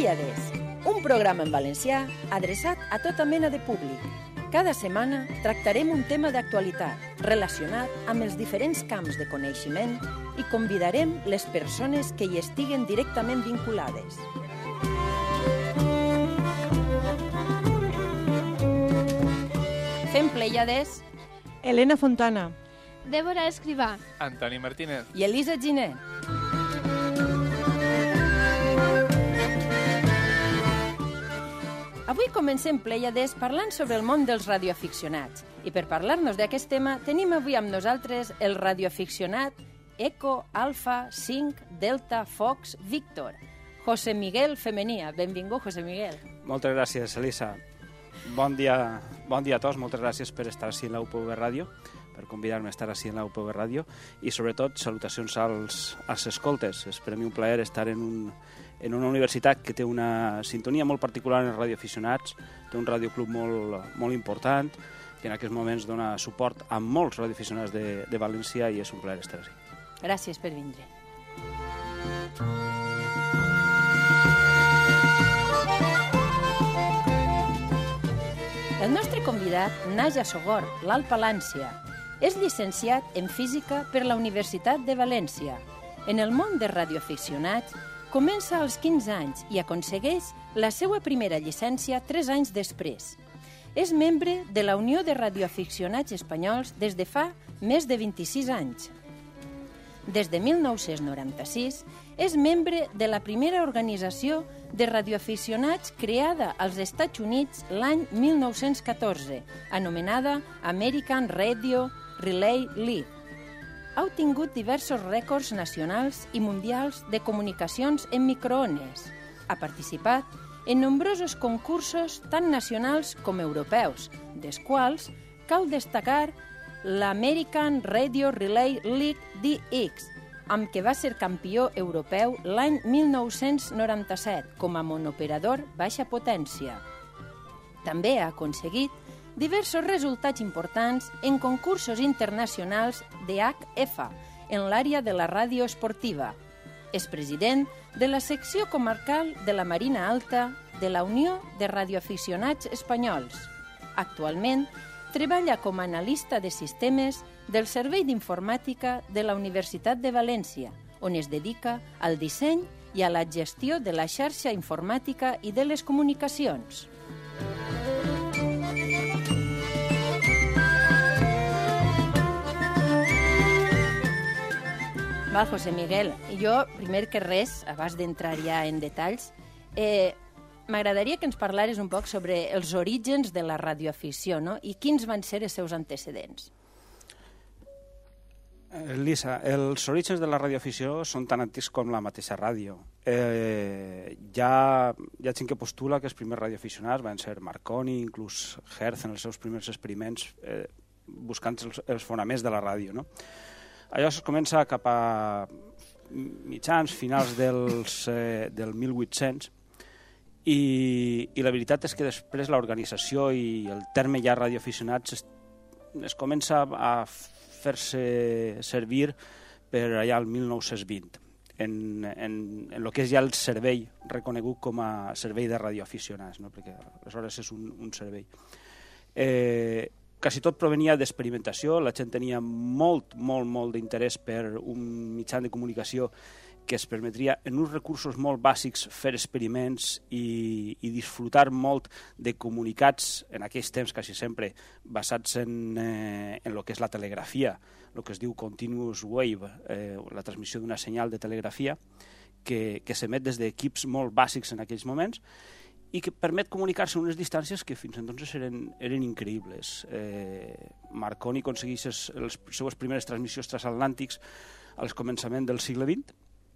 Pléiades, un programa en valencià adreçat a tota mena de públic. Cada setmana tractarem un tema d'actualitat relacionat amb els diferents camps de coneixement i convidarem les persones que hi estiguen directament vinculades. Fem Pléiades Elena Fontana, Débora Escrivà, Antoni Martínez i Elisa Giner. Avui comencem Pléiades parlant sobre el món dels radioaficionats. I per parlar-nos d'aquest tema tenim avui amb nosaltres el radioaficionat Eco, Alfa, 5, Delta, Fox, Víctor. José Miguel Femenia. Benvingut, José Miguel. Moltes gràcies, Elisa. Bon dia a tots. Moltes gràcies per estar així en la UPV Ràdio, per convidar-me a estar així en la UPV Ràdio i, sobretot, salutacions als escoltes. És per a mi un plaer estar en una universitat que té una sintonia molt particular en els radioaficionats, té un radioclub molt important, que en aquests moments dona suport a molts radioaficionats de València i és un plaer estar així. Gràcies per vindre. El nostre convidat naix a Sogorb, l'Alt Palància. És llicenciat en Física per la Universitat de València. En el món de radioaficionats, comença als 15 anys i aconsegueix la seva primera llicència 3 anys després. És membre de la Unió de Radioaficionats Espanyols des de fa més de 26 anys. Des de 1996 és membre de la primera organització de radioaficionats creada als Estats Units l'any 1914, anomenada American Radio Relay League. Ha obtingut diversos rècords nacionals i mundials de comunicacions en microones. Ha participat en nombrosos concursos tant nacionals com europeus, dels quals cal destacar l'American Radio Relay League DX, amb què va ser campió europeu l'any 1997 com a monoperador baixa potència. També ha aconseguit diversos resultats importants en concursos internacionals d'HF en l'àrea de la ràdio esportiva. És president de la secció comarcal de la Marina Alta de la Unió de Radioaficionats Espanyols. Actualment, treballa com a analista de sistemes del Servei d'Informàtica de la Universitat de València, on es dedica al disseny i a la gestió de la xarxa informàtica i de les comunicacions. Val, José Miguel, jo, primer que res, abans d'entrar ja en detalls, m'agradaria que ens parlares un poc sobre els orígens de la radioafició, no? I quins van ser els seus antecedents. Lisa, els orígens de la radioafició són tan antics com la mateixa ràdio. Hi ha gent que postula que els primers radioaficionats van ser Marconi, inclús Hertz en els seus primers experiments buscant els fonaments de la ràdio, no? Allò es comença cap a mitjans, finals del 1800, i la veritat és que després l'organització i el terme ja radioaficionats es comença a fer-se servir per allà al 1920, en el que és ja el servei reconegut com a servei de radioaficionats, no? Perquè aleshores és un servei. Quasi tot provenia d'experimentació, la gent tenia molt d'interès per un mitjà de comunicació que es permetria, en uns recursos molt bàsics, fer experiments i disfrutar molt de comunicats, en aquells temps quasi sempre, basats en el que és la telegrafia, el que es diu continuous wave, la transmissió d'una senyal de telegrafia, que s'emet des d'equips molt bàsics en aquells moments, i que permet comunicar-se a unes distàncies que fins entonces eren increïbles. Marconi aconsegueix les seues primeres transmissions transatlàntics al començament del segle XX,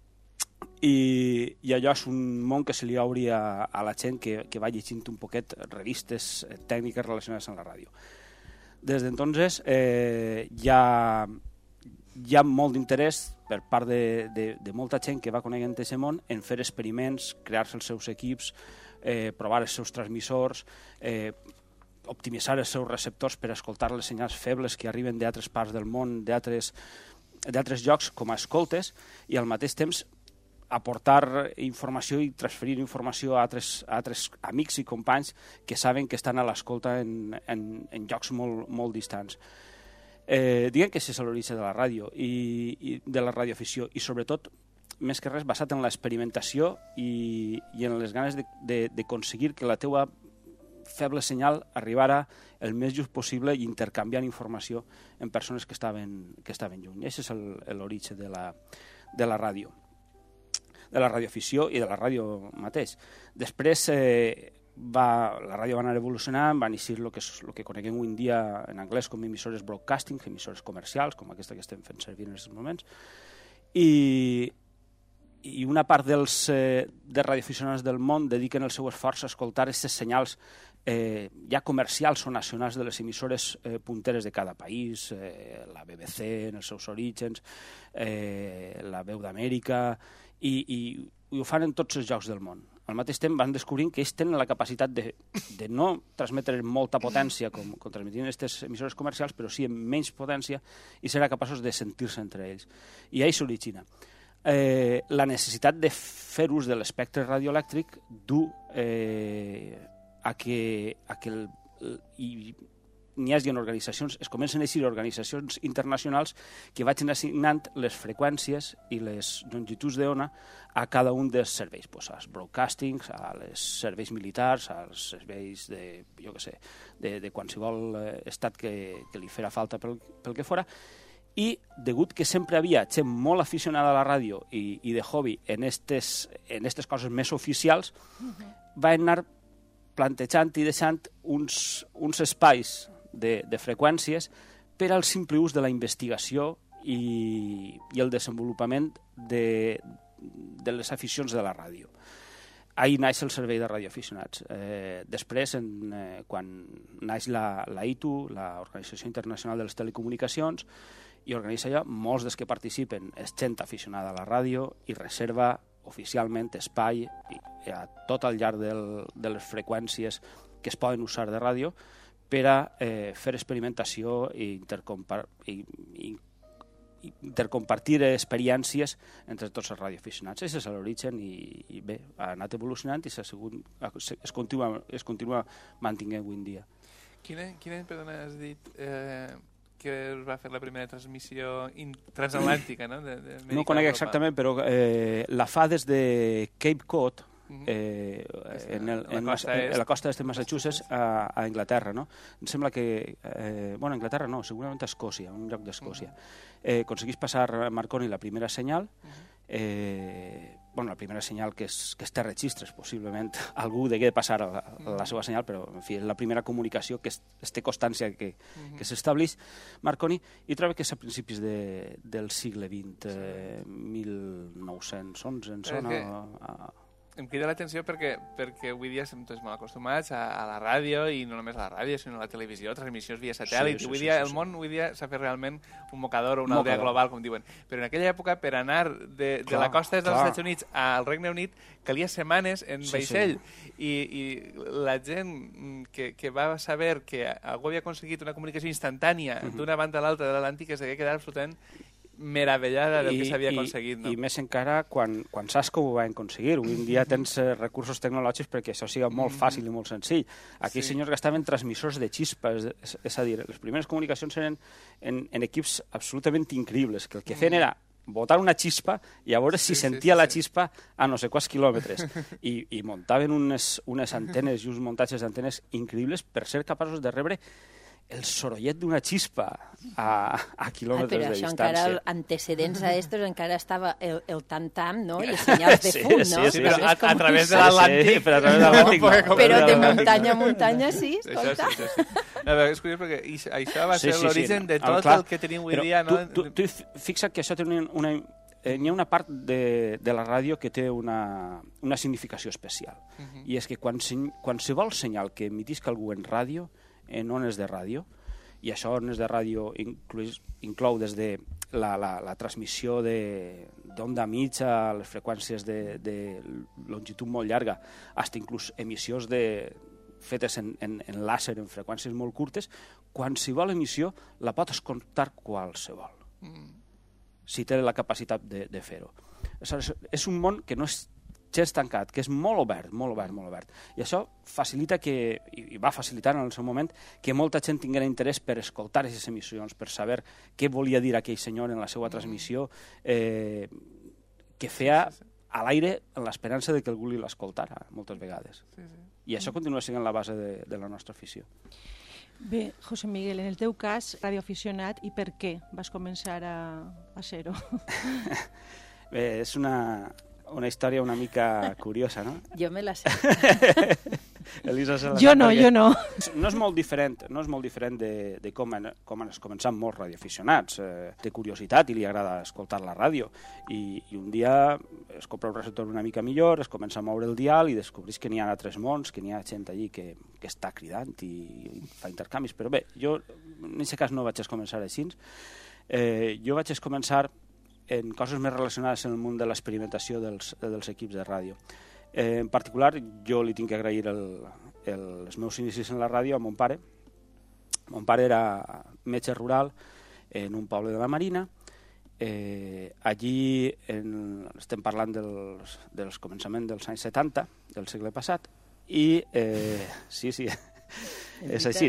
i allò és un món que se li obri a la gent que va llegint un poquet revistes tècniques relacionades amb la ràdio. Des d'entonces hi ha molt d'interès per part de molta gent que va coneguent aquest món en fer experiments, crear-se els seus equips, provar els seus transmissors, optimitzar els seus receptors per escoltar les senyals febles que arriben d'altres parts del món, d'altres llocs com a escoltes, i al mateix temps aportar informació i transferir informació a altres amics i companys que saben que estan a l'escolta en llocs molt distants. Diguem que això és l'origen de la ràdio i de la radioafició, i sobretot, més que res, basat en l'experimentació i en les ganes d'aconseguir que la teua feble senyal arribara el més just possible i intercanviant informació en persones que estaven lluny. Això és l'origen de la ràdio, de la radioafició i de la ràdio mateix. Després la ràdio va anar evolucionant, va néixer el que coneguem avui en dia en anglès com emissores broadcasting, emissores comercials, com aquesta que estem fent servir en aquests moments, i una part dels radioaficionats del món dediquen el seu esforç a escoltar aquestes senyals ja comercials o nacionals de les emissores punteres de cada país, la BBC en els seus orígens, la Veu d'Amèrica, i ho fan en tots els llocs del món. Al mateix temps van descobrint que ells tenen la capacitat de no transmetre molta potència com transmetien aquestes emissores comercials, però sí amb menys potència, i serà capaços de sentir-se entre ells. I ahí s'origina. La necessitat de fer ús de l'espectre radioelèctric du a que n'hi hagi organitzacions, es comencen a eixir organitzacions internacionals que vagin assignant les freqüències i les longituds d'ona a cada un dels serveis, als broadcastings, als serveis militars, als serveis de qualsevol estat que li farà falta pel que fora, i degut que sempre havia gent molt aficionada a la ràdio i de hobby en aquestes coses més oficials, va anar plantejant i deixant uns espais de freqüències per al simple ús de la investigació i el desenvolupament de les aficions de la ràdio. Ahir naix el servei de radioaficionats. Després, quan naix la ITU, l'Organització Internacional de les Telecomunicacions, i organitza allò, molts dels que participen és gent aficionada a la ràdio i reserva oficialment espai a tot al llarg de les freqüències que es poden usar de ràdio per a fer experimentació i intercompartir experiències entre tots els radioaficionats. Aquest és l'origen i bé, ha anat evolucionant i es continua mantenint avui en dia. Quin any, perdona, has dit que es va fer la primera transmissió transatlàntica, no? No ho conec exactament, però la fa des de Cape Cod, en la costa est de Massachusetts, a Anglaterra, no? Em sembla que... Bueno, Anglaterra no, segurament a Escòcia, un lloc d'Escòcia. Aconseguís passar Marconi la primera senyal, la primera senyal que es té registres, possiblement algú degué de passar la seva senyal, però en fi, és la primera comunicació que es té constància que s'estableix Marconi, i trobo que és a principis del segle XX, 1911, em sona... Em crida l'atenció perquè avui dia estem tots molt acostumats a la ràdio, i no només a la ràdio, sinó a la televisió, transmissions via satèl·lit. El món avui dia s'ha fet realment un mocador o una aldea global, com diuen. Però en aquella època, per anar de la costa dels Estats Units al Regne Unit, calia setmanes en vaixell. I la gent que va saber que algú havia aconseguit una comunicació instantània d'una banda a l'altra de l'Atlàntic es degué quedar absolutament meravellada del que s'havia aconseguit. No? I més encara quan saps que ho van aconseguir. Avui en dia tens recursos tecnològics perquè això sigui molt fàcil i molt senzill. Aquells senyors gastaven transmissors de xispa, és a dir, les primeres comunicacions eren en equips absolutament increïbles, que el que feien era botar una xispa i a veure si sentia la xispa a no sé quants quilòmetres. I muntaven unes antenes i uns muntatges d'antenes increïbles per ser capaços de rebre el sorollet d'una xispa a quilòmetres de distància. Però això encara, antecedents a estos, encara estava el tam-tam, no? I els senyals de fum, no? Sí, però a través de l'Atlàntic. Però a través de l'Atlàntic no. Però de muntanya a muntanya, sí, escolta. És curiós perquè això va ser l'origen de tot el que tenim avui dia. Tu fixa't que això té n'hi ha una part de la ràdio que té una significació especial. I és que qualsevol senyal que emitisca algú en ràdio, en ones de ràdio, i això ones de ràdio inclou des de la transmissió d'onda mitja a les freqüències de longitud molt llarga, fins inclús emissions fetes en làser en freqüències molt curtes, qualsevol emissió la pot escoltar qualsevol, si té la capacitat de fer-ho. És un món que no és gens tancat, que és molt obert, molt obert, molt obert. I això facilita que, i va facilitar en el seu moment, que molta gent tinguera interès per escoltar aquestes emissions, per saber què volia dir aquell senyor en la seva transmissió, que feia a l'aire en l'esperança de que algú l'escoltara, moltes vegades. I això continua sent la base de la nostra afició. Bé, José Miguel, en el teu cas, radioaficionat, i per què vas començar a ser-ho? Bé, és una història una mica curiosa, no? Jo me la sé. Elisa se la Jo no. No és molt diferent de com han començat molts radioaficionats. Té curiositat i li agrada escoltar la ràdio. I un dia es compra un receptor una mica millor, es comença a moure el dial i descobreix que n'hi ha altres mons, que n'hi ha gent allí que està cridant i fa intercanvis. Però bé, jo en aquest cas no vaig començar així. Jo vaig començar en coses més relacionades amb el món de l'experimentació dels equips de ràdio. En particular, jo li tinc que agrair els meus inicis en la ràdio a mon pare. Mon pare era metge rural en un poble de la Marina. Allí estem parlant dels començaments dels anys 70 del segle passat i sí, és així.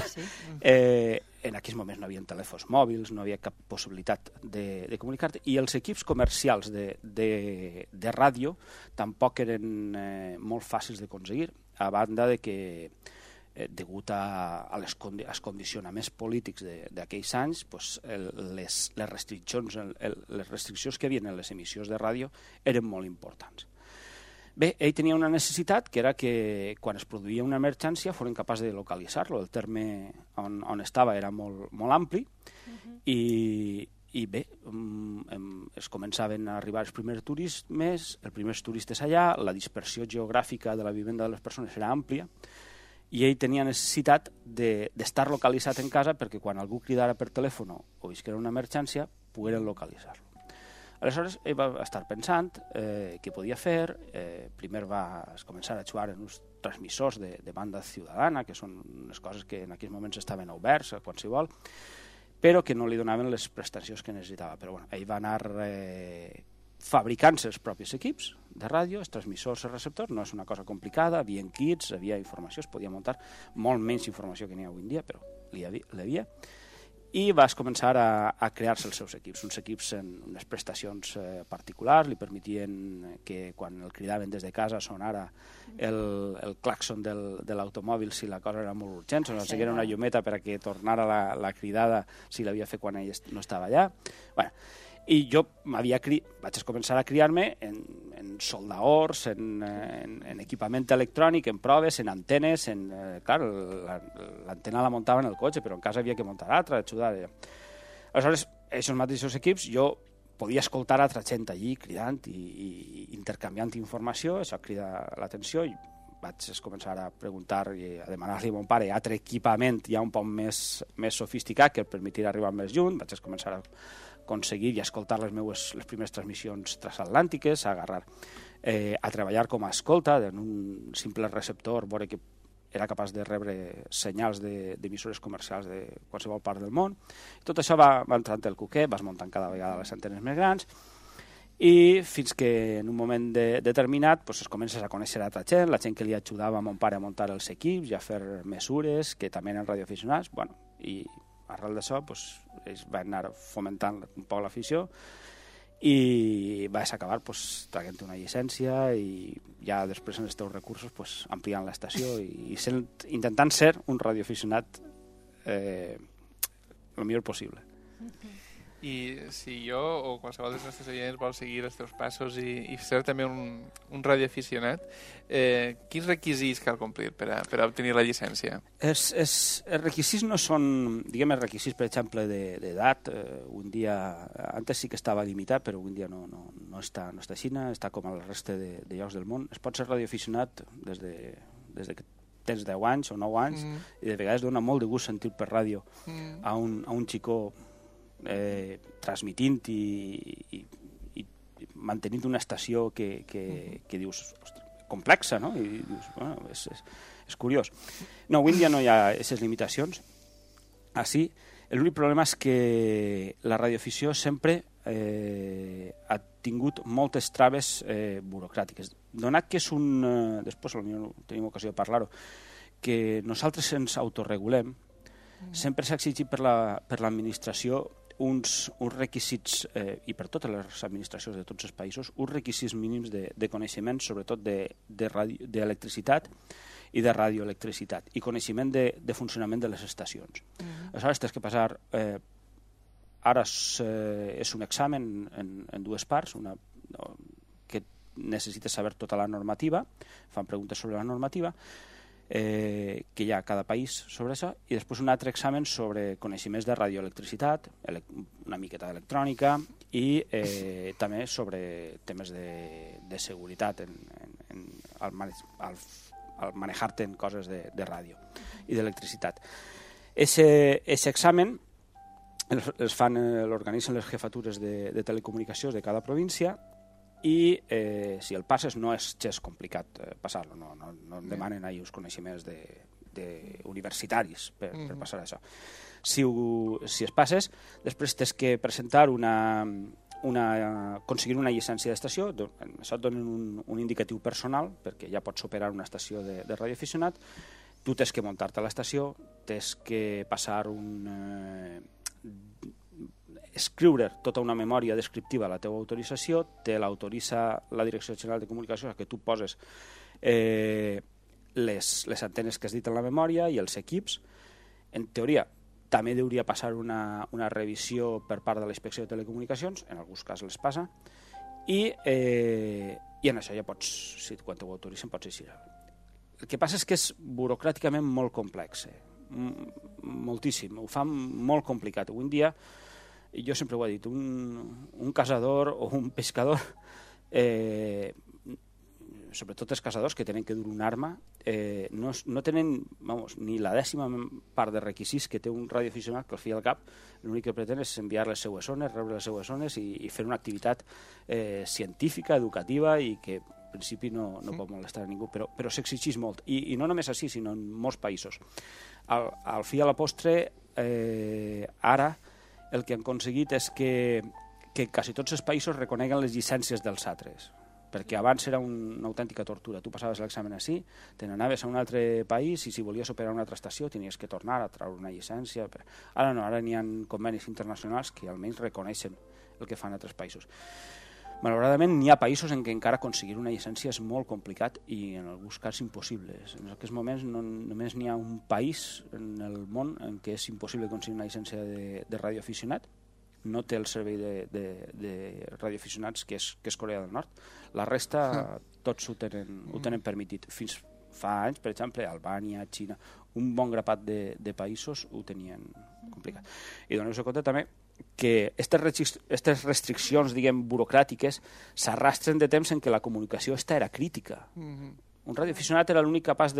En aquells moments no hi havia telèfons mòbils, no hi havia cap possibilitat de comunicar-te, i els equips comercials de ràdio tampoc eren molt fàcils d'aconseguir, a banda de que, degut als condicionaments polítics d'aquells anys, les restriccions que hi havia en les emissions de ràdio eren molt importants. Bé, ell tenia una necessitat, que era que quan es produïa una emergència foren capaç de localitzar-lo. El terme on estava era molt ampli i bé, es començaven a arribar els primers turistes allà, la dispersió geogràfica de la vivenda de les persones era àmplia i ell tenia necessitat d'estar localitzat en casa perquè quan algú cridara per telèfon o visquera una emergència pogueren localitzar-lo. Aleshores, ell va estar pensant què podia fer. Primer va començar a jugar en uns transmissors de banda ciutadana, que són unes coses que en aquells moments estaven oberts a qualsevol, però que no li donaven les prestacions que necessitava. Però ell va anar fabricant-se els propis equips de ràdio, els transmissors i receptors. No és una cosa complicada, hi havia kits, hi havia informació, es podia muntar molt menys informació que n'hi ha avui en dia, però n'hi havia. I vas començar a crear-se els seus equips. Uns equips en unes prestacions particulars, li permetien que quan el cridaven des de casa sonara el clàxon de l'automòbil si la cosa era molt urgent, o s'enseguera una llumeta perquè tornara la cridada si l'havia fet quan ell no estava allà. Bueno, i jo vaig començar a criar-me en soldadors, en equipament electrònic, en proves, en antenes. Clar, l'antena la muntava en el cotxe, però en casa havia que muntar altra, ajudar. Aleshores, aquests mateixos equips, jo podia escoltar altra gent allí cridant i intercanviant informació. Això crida l'atenció i vaig començar a preguntar i a demanar-li a mon pare altre equipament ja un poc més sofisticat que el permetia arribar més lluny. Vaig començar a aconseguir i escoltar les primeres transmissions transatlàntiques, a treballar com a escolta en un simple receptor, veure que era capaç de rebre senyals d'emissores comercials de qualsevol part del món. Tot això va entrant el cuquet, vas muntant cada vegada les antenes més grans i fins que en un moment determinat es comences a conèixer altra gent, la gent que li ajudava a mon pare a muntar els equips i a fer mesures, que també eren radioaficionats, i arrel d'això ells van anar fomentant un poc l'afició i vas acabar traient una llicència i ja després en els teus recursos ampliant l'estació i intentant ser un radioaficionat el millor possible. I si jo o qualsevol dels nostres oients vol seguir els teus passos i ser també un radioaficionat, quins requisits cal complir per a obtenir la llicència? Els requisits no són, diguem, els requisits, per exemple, d'edat. Un dia, antes sí que estava limitat, però avui en dia no està així, està com a la resta de llocs del món. Es pot ser radioaficionat des que tens 10 anys o 9 anys i de vegades dona molt de gust sentir per ràdio a un xicó transmitint i mantenint una estació que dius complexa, no? I dius, és curiós. No, avui en dia no hi ha aquestes limitacions. Així, l'únic problema és que la radioafició sempre et tingut moltes traves burocràtiques. Donat que és un... Després potser tenim ocasió de parlar-ho, que nosaltres ens autorregulem, sempre s'ha exigit per l'administració uns requisits, i per totes les administracions de tots els països, uns requisits mínims de coneixement, sobretot d'electricitat i de radioelectricitat, i coneixement de funcionament de les estacions. Aleshores, tens que passar... Ara és un examen en dues parts, que necessites saber tota la normativa, fan preguntes sobre la normativa, que hi ha a cada país sobre això, i després un altre examen sobre coneixements de radioelectricitat, una miqueta d'electrònica, i també sobre temes de seguretat al manejar-te en coses de ràdio i d'electricitat. Aquest examen l'organitzen les jefatures de telecomunicacions de cada província, i si el passes no és gens complicat passar-lo, no demanen ahir els coneixements universitaris per passar això. Si es passes, després tens que presentar aconseguir una llicència d'estació. Això et donen un indicatiu personal, perquè ja pots operar una estació de radioaficionat. Tu tens que muntar-te a l'estació, tens que passar escriure tota una memòria descriptiva a la teva autorització, te l'autoritza la Direcció General de Comunicacions, que tu poses les antenes que has dit en la memòria i els equips. En teoria, també hauria passar una revisió per part de la Inspecció de Telecomunicacions, en alguns casos les passa, i en això ja pots, quan t'ho autoritzen, pots eixir. El que passa és que és burocràticament molt complex, moltíssim, ho fa molt complicat. Avui en dia, jo sempre ho he dit, un caçador o un pescador, sobretot els caçadors que tenen que dur una arma, no tenen ni la 10ª part de requisits que té un radioaficionat, que al fi i al cap l'únic que pretén és enviar les seues ones, rebre les seues ones i fer una activitat científica, educativa, i que en principi no pot molestar a ningú, però s'exigeix molt, i no només així, sinó en molts països. Al fi i a la postre, ara el que han aconseguit és que quasi tots els països reconeguen les llicències dels altres, perquè abans era una autèntica tortura. Tu passaves l'examen així, te n'anaves a un altre país, i si volies operar una altra estació tenies que tornar a treure una llicència. Ara no, ara n'hi ha convenis internacionals que almenys reconeixen el que fan altres països. Malauradament, n'hi ha països en què encara aconseguir una llicència és molt complicat i en alguns casos impossible. En aquests moments només n'hi ha un país en el món en què és impossible aconseguir una llicència de radioaficionat. No té el servei de radioaficionats, que és Corea del Nord. La resta tots ho tenen permitit. Fins fa anys, per exemple, Albània, Xina, un bon grapat de països ho tenien complicat. I doneu-vos compte també que aquestes restriccions, diguem, burocràtiques s'arrastren de temps en què la comunicació era crítica. Un radioaficionat era l'únic capaç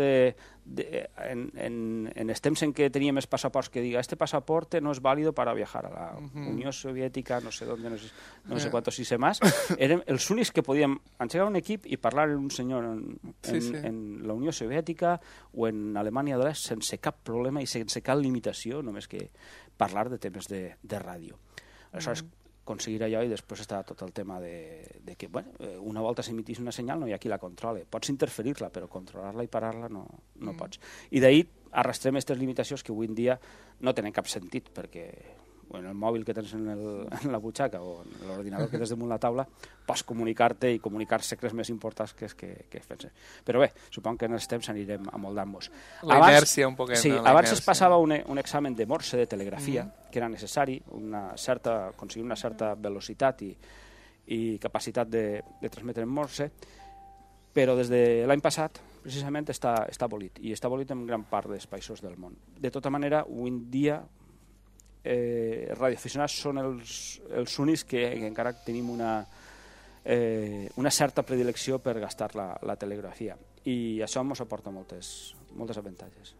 en els temps en què teníem els passaports que diga este pasaporte no es válido para viajar a la Unió Soviètica, no sé dónde, no sé cuántos y sé más. Érem els únics que podíem engegar un equip i parlar amb un senyor en la Unió Soviètica o en Alemanya de l'Est sense cap problema i sense cap limitació, només que parlar de temes de ràdio. Aleshores, aconseguir allò, i després està tot el tema de que una volta s'emitís una senyal no hi ha qui la controle. Pots interferir-la, però controlar-la i parar-la no pots. I d'ahir arrastrem aquestes limitacions que avui en dia no tenen cap sentit, perquè en el mòbil que tens en la butxaca o en l'ordinador que tens damunt la taula pots comunicar-te i comunicar secrets més importants que penses. Però bé, supongo que en els temps anirem amoldant-nos. La inèrcia un poquet. Sí, abans es passava un examen de Morse, de telegrafia, que era necessari, aconseguir una certa velocitat i capacitat de transmetre en Morse, però des de l'any passat precisament està abolit, i està abolit en gran part dels països del món. De tota manera, avui en dia radioaficionats són els únics que encara tenim una certa predilecció per gastar la telegrafia, i això ens aporta moltes avantatges.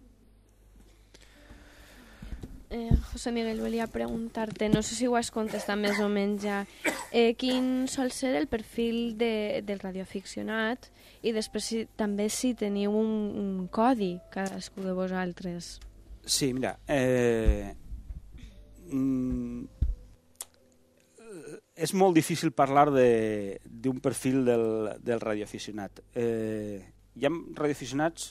José Miguel, volia preguntar-te, no sé si ho has contestat més o menys ja, quin sol ser el perfil del radioaficionat, i després també si teniu un codi cadascú de vosaltres. Sí, mira, és molt difícil parlar d'un perfil del radioaficionat. Hi ha radioaficionats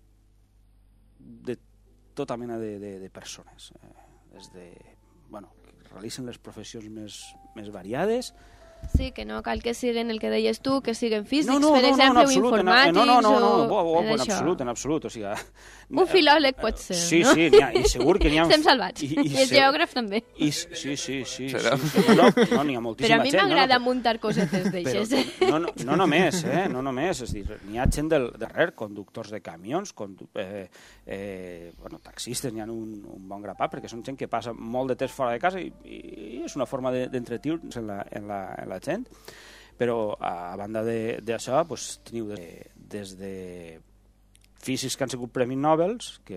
de tota mena de persones. Que realicen les professions més variades. Sí, que no cal que siguin el que deies tu, que siguin físics, per exemple, o informàtics, en absolut. O sigui, un filòleg pot ser, sí, no? Sí, i segur que n'hi ha... Estem salvats. I el geògraf també. Sí. No, n'hi ha moltíssima gent. Però a mi m'agrada muntar cosetes d'aixes. No només, és a dir, n'hi ha gent del darrere, conductors de camions, taxistes, n'hi ha un bon grapat, perquè són gent que passa molt de temps fora de casa i és una forma d'entretenir-se en la gent, però a banda d'això teniu des de físics que han sigut premis Nobel,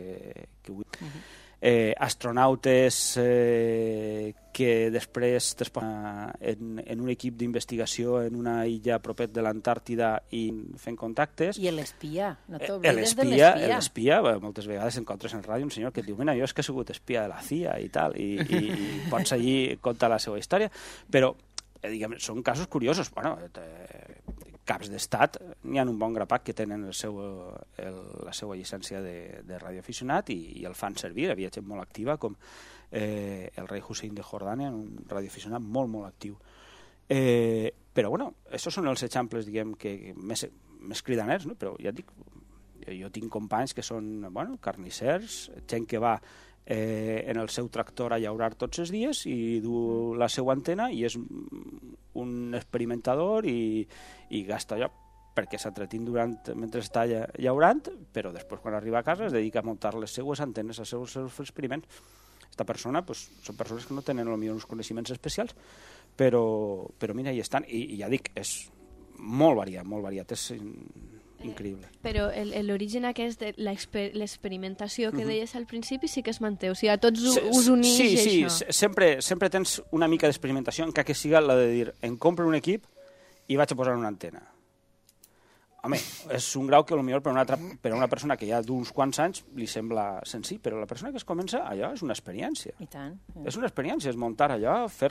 astronautes que després en un equip d'investigació en una illa propet de l'Antàrtida i fent contactes. I l'espia, no t'oblides de l'espia. L'espia, moltes vegades encontres en ràdio un senyor que et diu, mira, jo és que he sigut espia de la CIA i tal, i pots allí contar la seva història, però diguem, són casos curiosos. Caps d'estat, n'hi ha un bon grapat que tenen la seva llicència de radioaficionat i el fan servir. Hi havia gent molt activa, com el rei Hussein de Jordània, un radioaficionat molt, molt actiu. Però, aquests són els exemples, diguem, que més cridaners, no? Però ja et dic, jo tinc companys que són, carnissers, gent que va en el seu tractor a llaurar tots els dies i du la seva antena i és un experimentador i gasta allò perquè s'entretén mentre està llaurant, però després quan arriba a casa es dedica a muntar les seues antenes, els seus experiments. Aquesta persona, són persones que no tenen potser uns coneixements especials, però mira, hi estan, i ja dic, és molt variat, és increïble. Però l'origen aquest de l'experimentació que deies al principi sí que es manté, o sigui, a tots us uneix això. Sí, sempre tens una mica d'experimentació, encara que siga la de dir, em compro un equip i vaig a posar una antena. Home, és un grau que potser per a una persona que ja d'uns quants anys li sembla senzill, però la persona que es comença, allò és una experiència. I tant. És una experiència, és muntar allò, fer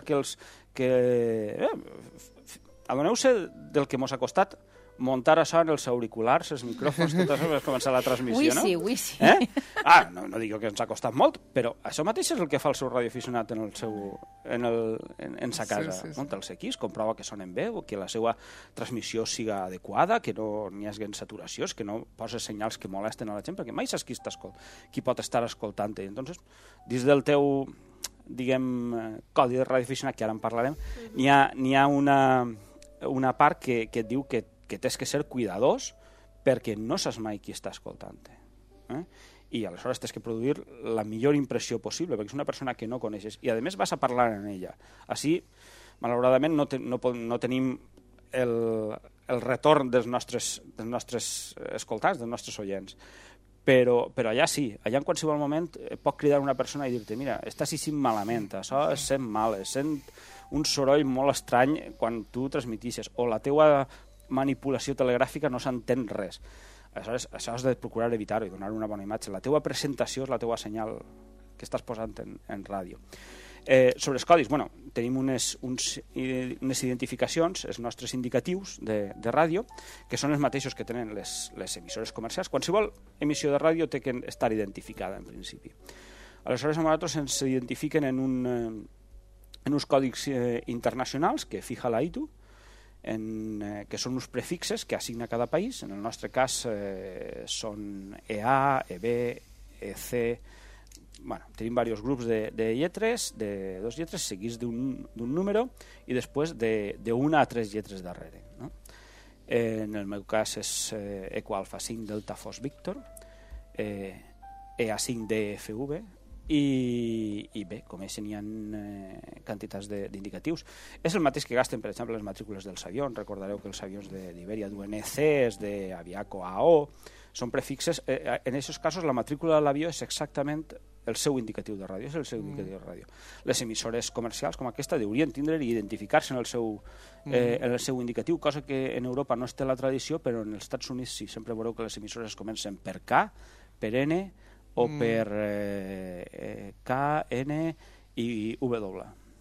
adoneu-se del que mos ha costat muntar això en els auriculars, els micròfons, tot això, per començar la transmissió, no? Ui, sí. No dic que ens ha costat molt, però això mateix és el que fa el seu radioaficionat en sa casa. Sí. Munta els equips, comprova que sonen bé, que la seva transmissió siga adequada, que no n'hi hagi saturacions, que no poses senyals que molesten a la gent, perquè mai saps qui pot estar escoltant-te. Entonces, dins del teu, diguem, codi de radioaficionat, que ara en parlarem, n'hi ha una part que et diu que tens que ser cuidadós perquè no saps mai qui està escoltant-te. I aleshores tens que produir la millor impressió possible, perquè és una persona que no coneixes i a més vas a parlar amb ella. Així, malauradament, no tenim el retorn dels nostres escoltants, dels nostres oients. Però allà sí, allà en qualsevol moment pot cridar una persona i dir-te, mira, estàs així malament, això es sent mal, es sent un soroll molt estrany quan tu transmitixes, o la teua manipulació telegràfica no s'entén res. Aleshores, això has de procurar evitar-ho i donar una bona imatge. La teua presentació és la teua senyal que estàs posant en ràdio. Sobre els codis, tenim unes identificacions, els nostres indicatius de ràdio, que són els mateixos que tenen les emissores comercials. Qualsevol emissió de ràdio té que estar identificada, en principi. Aleshores, a nosaltres ens identifiquen en uns còdics internacionals que fija la ITU, que són uns prefixes que assigna cada país. En el nostre cas són EA, EB, EC... tenim diversos grups de lletres, de 2 lletres seguits d'un número i després d'una a 3 lletres darrere. En el meu cas és Eco Alfa 5 Delta Fos Víctor, EA5 DFV, i bé, com és, n'hi ha quantitats d'indicatius. És el mateix que gasten, per exemple, les matrícules dels avions. Recordareu que els avions d'Iberia duen ECs, d'Aviaco AO, són prefixes. En aquests casos, la matrícula de l'avió és exactament el seu indicatiu de ràdio, és el seu indicatiu de ràdio. Les emissores comercials com aquesta deurien tindre i identificar-se en el seu indicatiu, cosa que en Europa no es té la tradició, però en els Estats Units sí. Sempre veureu que les emissores comencen per K, per N o per K, N i W.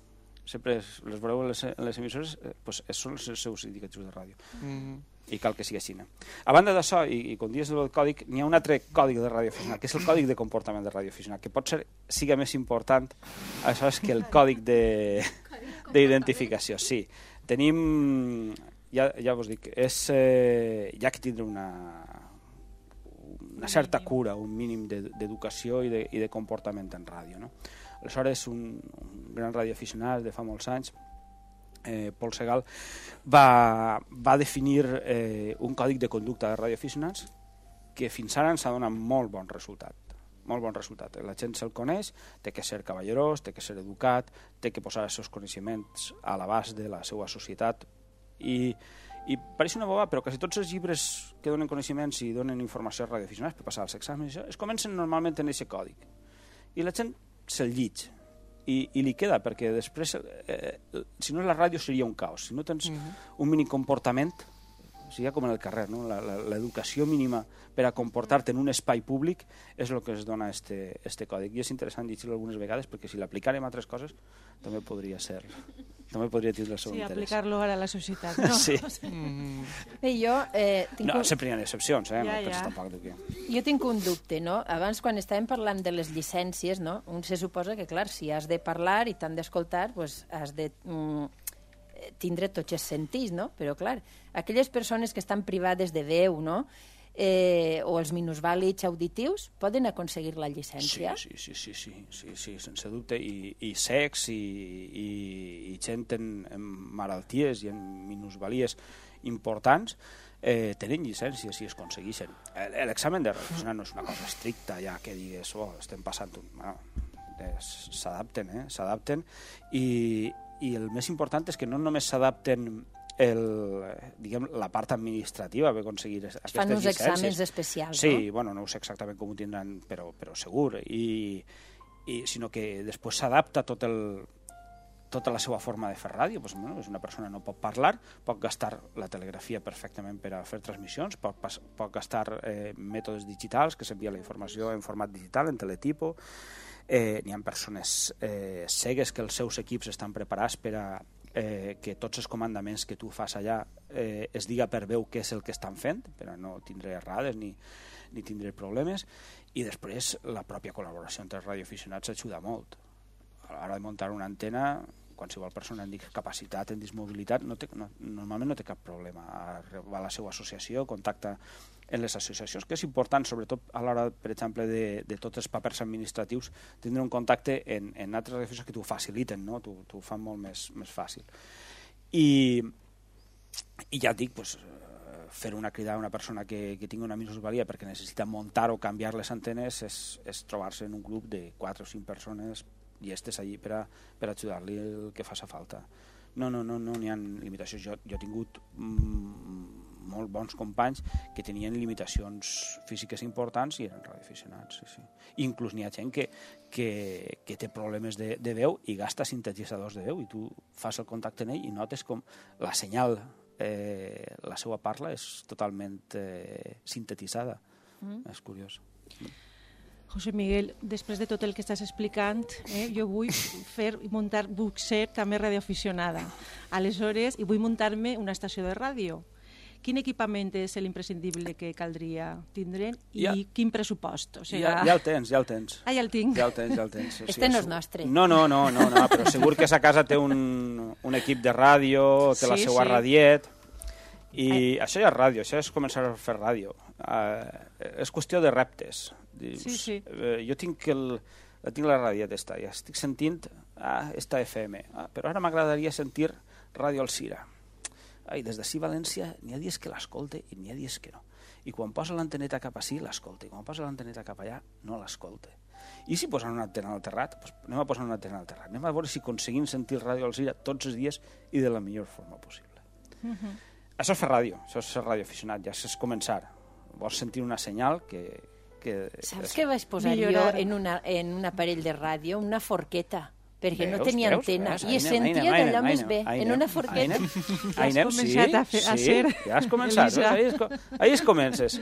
sempre les veureu en les emissores, són els seus indicatius de ràdio. I cal que sigui així. A banda d'això, i com dius del còdic, n'hi ha un altre còdic de radioaficionat, que és el còdic de comportament de radioaficionat, que pot ser siga més important, això és que el còdic d'identificació. Sí, tenim, ja vos dic, hi ha que tindre una certa cura, un mínim d'educació i de comportament en ràdio. Aleshores, un gran radioaficionat de fa molts anys, Pol Segal, va definir un còdic de conducta de radioaficionats que fins ara ens ha donat molt bon resultat. Molt bon resultat. La gent se'l coneix, té que ser cavallerós, té que ser educat, té que posar els seus coneixements a l'abast de la seva societat i pareix una boba, però quasi tots els llibres que donen coneixements i donen informació a radioaficionats per passar els exàmens es comencen normalment en aquest còdic. I la gent se'l llig i li queda, perquè després si no la ràdio seria un caos. Si no tens un mínim comportament, seria com en el carrer, l'educació mínima per a comportar-te en un espai públic és el que es dona este còdic. I és interessant llegir-lo algunes vegades, perquè si l'aplicarem a altres coses també podria tindre el seu interès. Sí, aplicar-lo ara a la societat, no? Sí. Bé, jo sempre hi ha excepcions, no penso tampoc que... Jo tinc un dubte, no? Abans, quan estàvem parlant de les llicències, no? Un se suposa que, clar, si has de parlar i t'han d'escoltar, doncs has de tindre tots els sentits, no? Però, clar, aquelles persones que estan privades de veu, no?, o els minusvàlids auditius poden aconseguir la llicència? Sí, sense dubte. I cecs i gent en malalties i en minusvalies importants tenen llicències si es aconsegueixen. L'examen de radioaficionat no és una cosa estricta, ja que digues, estem passant s'adapten i el més important és que no només s'adapten la part administrativa per aconseguir aquestes llicències. Fan uns exàmens especials, no? Sí, bueno, no sé exactament com ho tindran, però segur. Sinó que després s'adapta tota la seva forma de fer ràdio. És una persona que no pot parlar, pot gastar la telegrafia perfectament per a fer transmissions, pot gastar mètodes digitals, que s'envia la informació en format digital, en teletipo. N'hi ha persones cegues que els seus equips estan preparats per a que tots els comandaments que tu fas allà es diga per veu què és el que estan fent, per a no tindre errades ni tindre problemes, i després la pròpia col·laboració entre els radioaficionats ajuda molt. A l'hora de muntar una antena, qualsevol persona en discapacitat, en dismobilitat, normalment no té cap problema. Va a la seva associació, contacta en les associacions, que és important, sobretot a l'hora, per exemple, de tots els papers administratius, tindre un contacte en altres radioaficionats que t'ho faciliten, no? T'ho fan molt més fàcil. I ja et dic, fer una crida a una persona que tingui una minusvalia perquè necessita muntar o canviar les antenes és trobar-se en un grup de 4 o 5 persones llestes allí per a ajudar-li el que faci falta. No n'hi ha limitacions. Jo he tingut molt bons companys que tenien limitacions físiques importants i eren radioaficionats. Sí. Inclús n'hi ha gent que té problemes de veu i gasta sintetitzadors de veu i tu fas el contacte amb ell i notes com la senyal, la seva parla és totalment sintetitzada. És curiós. José Miguel, després de tot el que estàs explicant, jo vull ser també radioaficionada. Aleshores, vull muntar-me una estació de ràdio. Quin equipament és l'imprescindible que caldria tindre i quin pressupost? Ja el tens. Ah, ja el tinc. Ja el tens. Este no és nostre. No, però segur que a sa casa té un equip de ràdio, té la seva radiet, i això ja és ràdio, això és començar a fer ràdio. És qüestió de reptes. Sí. Jo tinc la radieta esta, ja estic sentint esta FM, però ara m'agradaria sentir Ràdio Alzira. Des d'ací València n'hi ha dies que l'escolte i n'hi ha dies que no. I quan posa l'anteneta cap ací l'escolte, i quan posa l'anteneta cap allà no l'escolte. I si posen una antena al terrat, anem a posar una antena al terrat. Anem a veure si aconseguim sentir Ràdio Alzira tots els dies i de la millor forma possible. Això és fer ràdio, això és ser radioaficionat, ja és començar. Vols sentir una senyal que Saps què vaig posar jo en un aparell de ràdio? Una forqueta, perquè no tenia antena. I es sentia d'allò més bé, en una forqueta. Anem, sí, ja has començat. Ahí es comences.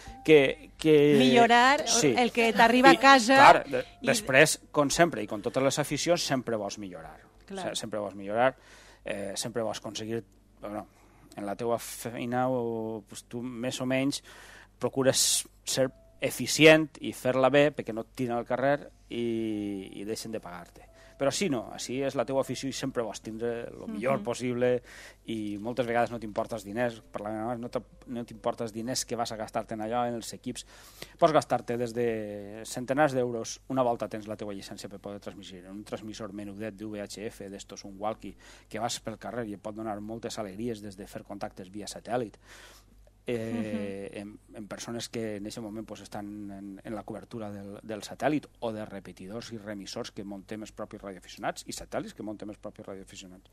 Millorar el que t'arriba a casa. Clar, després, com sempre, i com totes les aficions, sempre vols millorar. sempre vols millorar, sempre vols aconseguir... Bueno, en la teva feina tu més o menys procures ser eficient i fer-la bé perquè no et tiren al carrer i deixen de pagar-te. Però si no, així és la teva afició i sempre vols tindre el millor possible i moltes vegades no t'importa els diners, no t'importa els diners que vas a gastar-te en allò, en els equips. Pots gastar-te des de centenars d'euros, una volta tens la teva llicència per poder transmitir en un transmissor menudet d'VHF, d'estos, un walkie, que vas pel carrer i et pot donar moltes alegries des de fer contactes via satèl·lit. En persones que en aquest moment estan en la cobertura del satèl·lit o de repetidors i remissors que muntem els propis radioaficionats i satèl·lits que muntem els propis radioaficionats.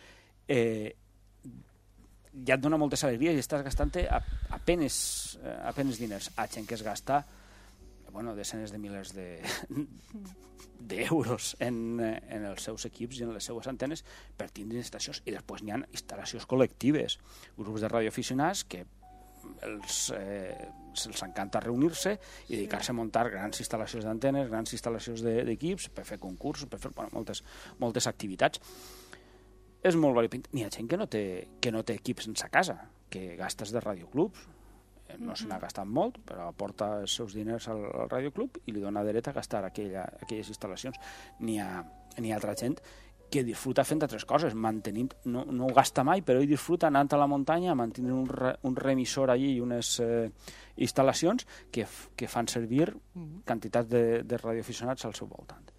Ja et dona moltes alegries i estàs gastant-te apenes diners. Hi ha gent que es gasta desenes de milers d'euros en els seus equips i en les seues antenes per tindre instal·lacions, i després n'hi ha instal·lacions col·lectives, grups de radioaficionats que se'ls encanta reunir-se i dedicar-se a muntar grans instal·lacions d'antenes, grans instal·lacions d'equips, per fer concursos, per fer moltes activitats. És molt variopint. N'hi ha gent que no té equips en sa casa, que gastes de radioclubs, no se n'ha gastat molt, però aporta els seus diners al radioclub i li dona dret a gastar aquelles instal·lacions. N'hi ha altra gent que disfruta fent altres coses, mantenint, no ho gasta mai, però ell disfruta anant a la muntanya, mantenint un remissor allí i unes instal·lacions que fan servir quantitats de radioaficionats al seu voltant.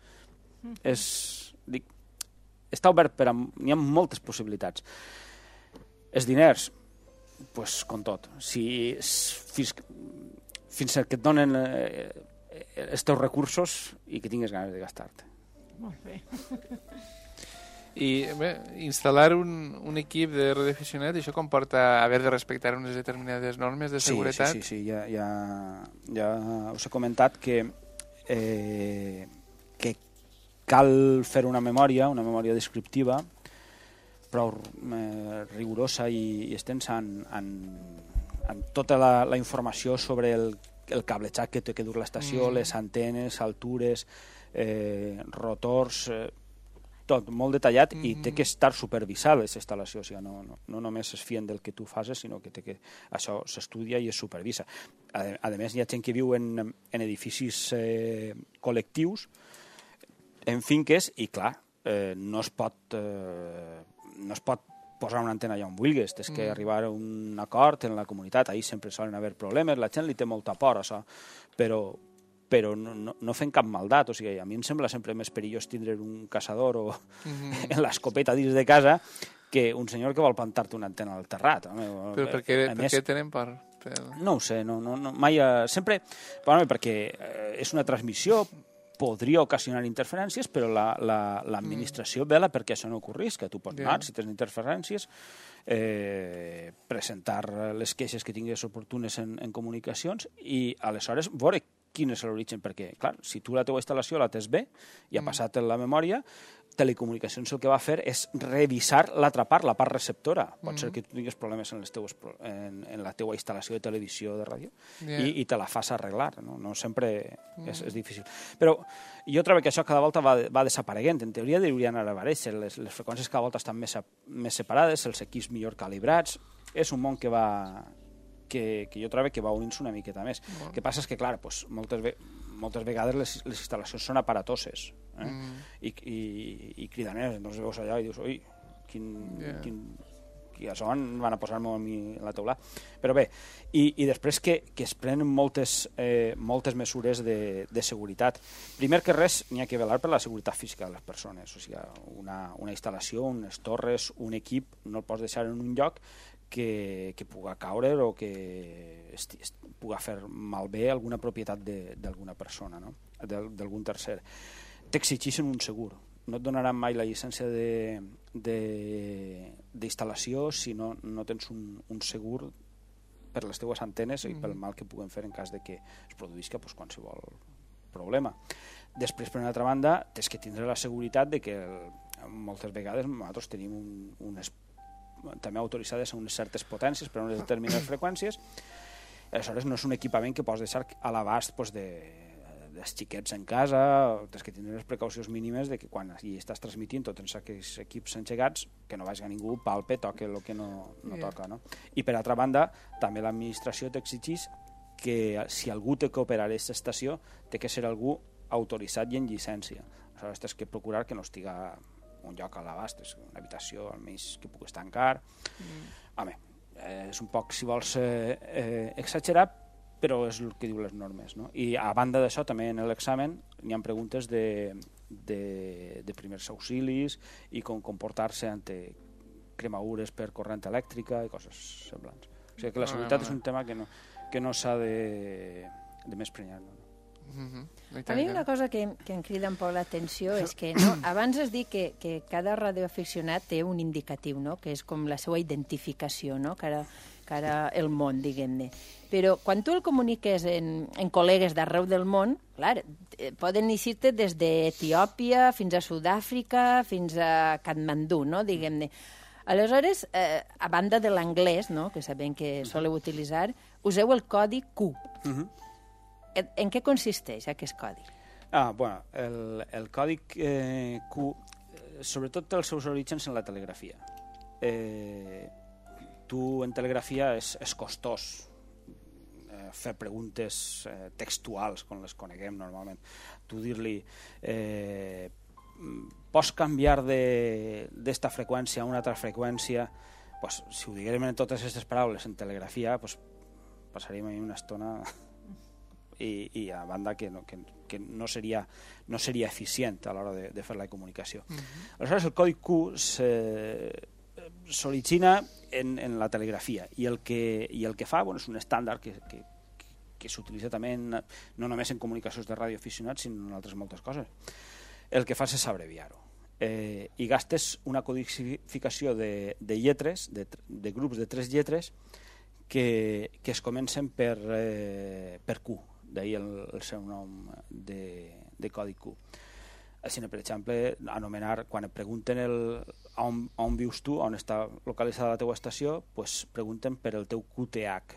Està obert n'hi ha moltes possibilitats. Els diners, com tot, fins que et donen els teus recursos i que tingues ganes de gastar-te. Molt bé. I bé, instal·lar un equip de radioaficionat, això comporta haver de respectar unes determinades normes de seguretat? Sí, ja us he comentat que cal fer una memòria descriptiva prou rigorosa i extensa en tota la informació sobre el cablejat que té que dur l'estació, les antenes, altures, rotors, tot molt detallat, i té que estar supervisada aquesta instal·lació, o sigui, no només es fien del que tu fases, sinó que això s'estudia i es supervisa. A més, hi ha gent que viu en edificis col·lectius, en finques, i clar, no es pot posar una antena allà on vulguis, tens que arribar a un acord en la comunitat. Ahir sempre solen haver problemes, la gent li té molta por, això, però no fent cap maldat. O sigui, a mi em sembla sempre més perillós tindre un caçador o en l'escopeta dins de casa que un senyor que vol plantar-te una antena al terrat. Però per què tenen por? No ho sé, mai... Sempre... Perquè és una transmissió, podria ocasionar interferències, però l'administració vela perquè això no ocorrís, que tu pots anar, si tens interferències, presentar les queixes que tinguis oportunes en comunicacions i aleshores veure quin és l'origen, perquè, clar, si tu la teva instal·lació la tens bé i ha passat en la memòria, Telecomunicacions el que va fer és revisar l'altra part, la part receptora. Pot ser que tu tinguis problemes en la teua instal·lació de televisió o de ràdio i te la fas arreglar. No sempre és difícil. Però jo trobo que això cada volta va desapareguent. En teoria deurien anar a aparèixer. Les freqüències cada volta estan més separades, els equips millor calibrats. És un món que jo trobo que va unint-se una miqueta més. El que passa és que, clar, moltes vegades les instal·lacions són aparatoses i cridaneres. Doncs veus allà i dius, ui, a això van a posar-me a mi en la taula. Però bé, i després que es prenen moltes mesures de seguretat. Primer que res, n'hi ha que velar per la seguretat física de les persones. O sigui, una instal·lació, unes torres, un equip, no el pots deixar en un lloc que puga caure o que puga fer malbé alguna propietat d'alguna persona, no? D'algun tercer. T'exigeixen un segur. No et donaran mai la llicència d'instal·lació si no tens un segur per les teves antenes i pel mal que puguen fer en cas de que es produïsca qualsevol problema. Després, per una altra banda, tens que tindre la seguretat de que moltes vegades nosaltres tenim unes també autoritzades a unes certes potències per a unes determinades freqüències. Aleshores no és un equipament que pots deixar a l'abast dels xiquets en casa, tens que tenir les precaucions mínimes de que quan hi estàs transmitint tots aquests equips engegats, que no vagi a ningú palpe, toque el que no toca, no? I per altra banda, també l'administració t'exigeix que si algú té que operar aquesta estació, té que ser algú autoritzat i en llicència. Aleshores tens que procurar que no estiga un lloc a l'abast, és una habitació almenys que puguis tancar. Home, és un poc, si vols, exagerat, però és el que diu les normes, no? I a banda d'això, també en l'examen n'hi ha preguntes de primers auxilis i com comportar-se ante cremaures per corrent elèctrica i coses semblants. O sigui que la seguretat és un tema que no s'ha de menysprear, no? A mi una cosa que em crida un poc l'atenció és que abans has dit que cada radioaficionat té un indicatiu, no? Que és com la seva identificació, no? cara el món, diguem-ne. Però quan tu el comuniques en col·legues d'arreu del món, clar, poden eixir-te des d'Etiòpia fins a Sud-àfrica, fins a Katmandú, no? Diguem-ne. Aleshores, a banda de l'anglès, no? Que sabem que soleu utilitzar, useu el codi Q. En què consisteix aquest codi? Bueno, el codi Q sobretot té els seus orígens en la telegrafia. Tu en telegrafia és costós fer preguntes textuals, com les coneguem normalment. Tu dir-li pots canviar d'esta freqüència a una altra freqüència, pues, si ho diguérem en totes aquestes paraules en telegrafia, pues, passaríem una estona i a banda que no seria eficient a l'hora de fer la comunicació. Aleshores el codi Q s'origina en la telegrafia i el que fa, bueno, és un estàndard que s'utilitza també no només en comunicacions de radioaficionats sinó en altres moltes coses. El que fas és abreviar-ho i gastes una codificació de lletres, de grups de 3 lletres que es comencen per Q, d'ahir el seu nom de codi Q. Així, per exemple, anomenar, quan et pregunten on vius tu, on està localitzada la teva estació, pues pregunten per el teu QTH.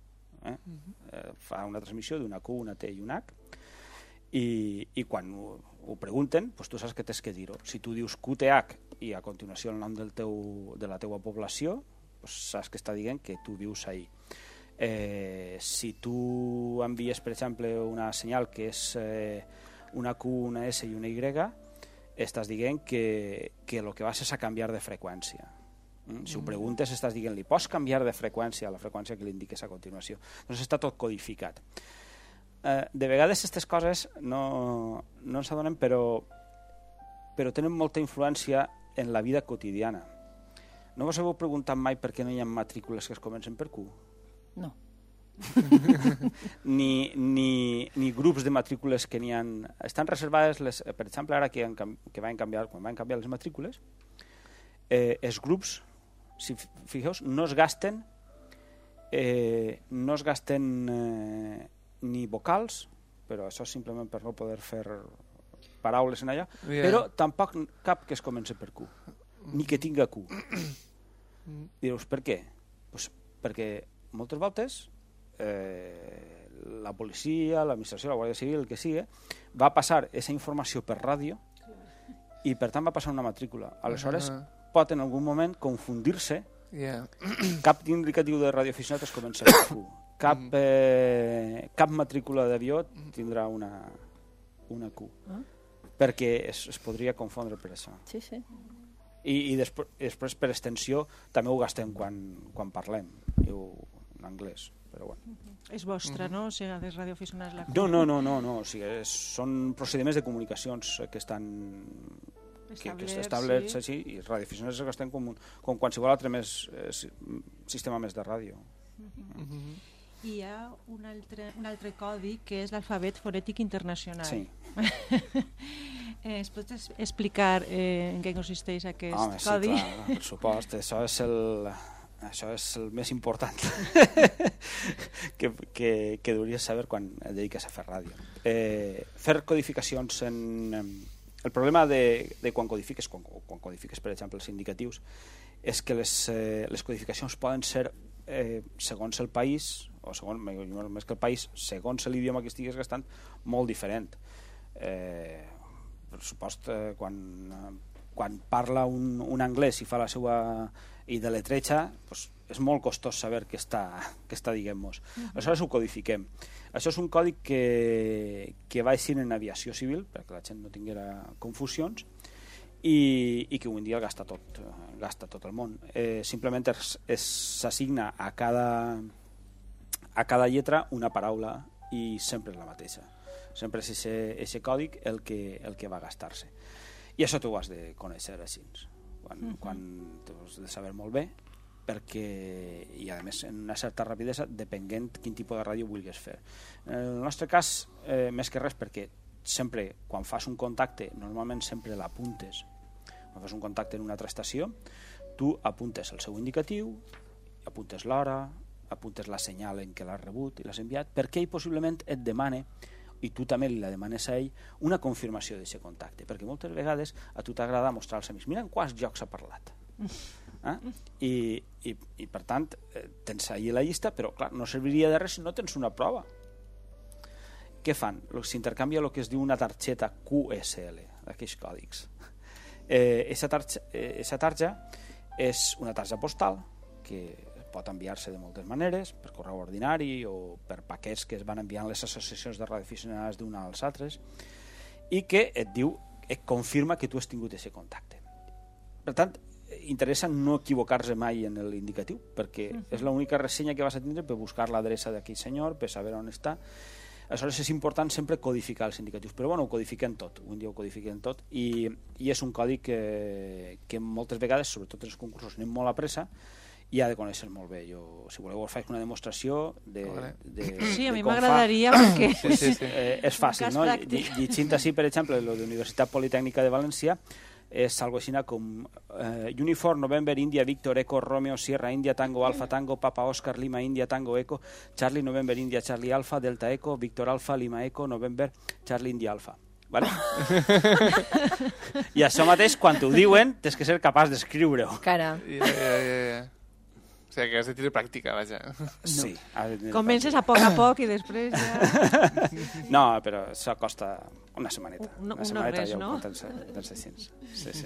Fa una transmissió d'una Q, una T i un H, i quan ho pregunten, pues tu saps que tens que dir-ho. Si tu dius QTH i a continuació el nom de la teua població, pues saps que està dient que tu vius ahí. Si tu envies, per exemple, una senyal que és una Q, una S i una Y, estàs dient que el que vas és a canviar de freqüència. Si ho preguntes, estàs dient-li, pots canviar de freqüència a la freqüència que li indiques a continuació. Doncs està tot codificat. De vegades aquestes coses no ens adonem, però tenen molta influència en la vida quotidiana. No vos heu preguntat mai per què no hi ha matrícules que es comencen per Q? No. ni grups de matrícules que n'hi ha... Estan reservades, per exemple, ara quan van canviar les matrícules, els grups, si fixeu, no es gasten ni vocals, però això és simplement per no poder fer paraules en allà, però tampoc cap que es comenci per Q, ni que tinga Q. Dius, per què? Pues perquè moltes voltes la policia, l'administració, la Guàrdia Civil, el que sigui, va passar aquesta informació per ràdio i per tant va passar una matrícula. Aleshores pot en algun moment confundir-se. Cap indicatiu de radioaficionat es comença per Q. Cap matrícula d'avió tindrà una Q, perquè es podria confondre per això. Sí, sí. I després per extensió també ho gastem quan parlem en anglès, però bueno. És vostra, no? O sigui, de radioaficionats la... No. O sigui, són procediments de comunicacions que estan establerts així, i radioaficionats es gasten com qualsevol altre sistema més de ràdio. I hi ha un altre codi que és l'alfabet fonètic internacional. Sí. Es pot explicar en què consisteix aquest codi? Sí, clar, per supost. Això és el més important que hauries de saber quan et dediques a fer ràdio. Fer codificacions El problema de quan codifiques, per exemple, els indicatius, és que les codificacions poden ser, segons el país o segons, més que el país, segons l'idioma que estigués gastant, molt diferent. Per supost, quan parla un anglès i fa la seva i de letreja, doncs és molt costós saber què està diguem-nos. Aleshores ho codifiquem. Això és un codi que va eixir en aviació civil, perquè la gent no tinguera confusions, i que avui en dia gasta tot el món. Simplement s'assigna a cada lletra una paraula i sempre és la mateixa. Sempre és aquest còdic el que va gastar-se. I això tu ho has de conèixer així. Quan t'ho has de saber molt bé, perquè, i a més en una certa rapidesa, depenent quin tipus de ràdio vulguis fer. En el nostre cas, més que res, perquè sempre, quan fas un contacte, normalment sempre l'apuntes. Quan fas un contacte en una altra estació, tu apuntes el seu indicatiu, apuntes l'hora, apuntes la senyal en què l'has rebut i l'has enviat, perquè ell possiblement et demane, i tu també li la demanes a ell, una confirmació d'aquest contacte, perquè moltes vegades a tu t'agrada mostrar als amics, mira en quants jocs ha parlat. I per tant tens allà la llista, però clar, no serviria de res si no tens una prova. Què fan? S'intercanvia el que es diu una targeta QSL, d'aquells còdics. Aquesta tarja és una tarja postal que pot enviar-se de moltes maneres, per correu ordinari o per paquets que es van enviant les associacions de radioaficionats d'una als altres, i que et confirma que tu has tingut aquest contacte. Per tant, interessa no equivocar-se mai en l'indicatiu, perquè és l'única ressenya que vas a tindre per buscar l'adreça d'aquell senyor, per saber on està. Aleshores és important sempre codificar els indicatius, però bueno, ho codifiquem tot, un dia ho codifiquem tot, i és un codi que moltes vegades, sobretot en els concursos, anem molt a pressa i ha de conèixer molt bé. Jo, si voleu, us faig una demostració sí, a mi m'agradaria perquè és fàcil, no? Llegint així, per exemple, la Universitat Politècnica de València, és algo així com Uniform November India Victor Echo Romeo Sierra India Tango Alfa Tango Papa Oscar Lima India Tango Echo Charlie November India Charlie Alfa Delta Echo Victor Alfa Lima Echo November Charlie India Alfa, vale? I això mateix, quan t'ho diuen, tens que ser capaç d'escriure-ho. Cara. O sigui, que has de tenir pràctica, vaja. Sí. Comences a poc i després ja... No, però això costa una setmaneta. Una setmaneta res, no? Sí.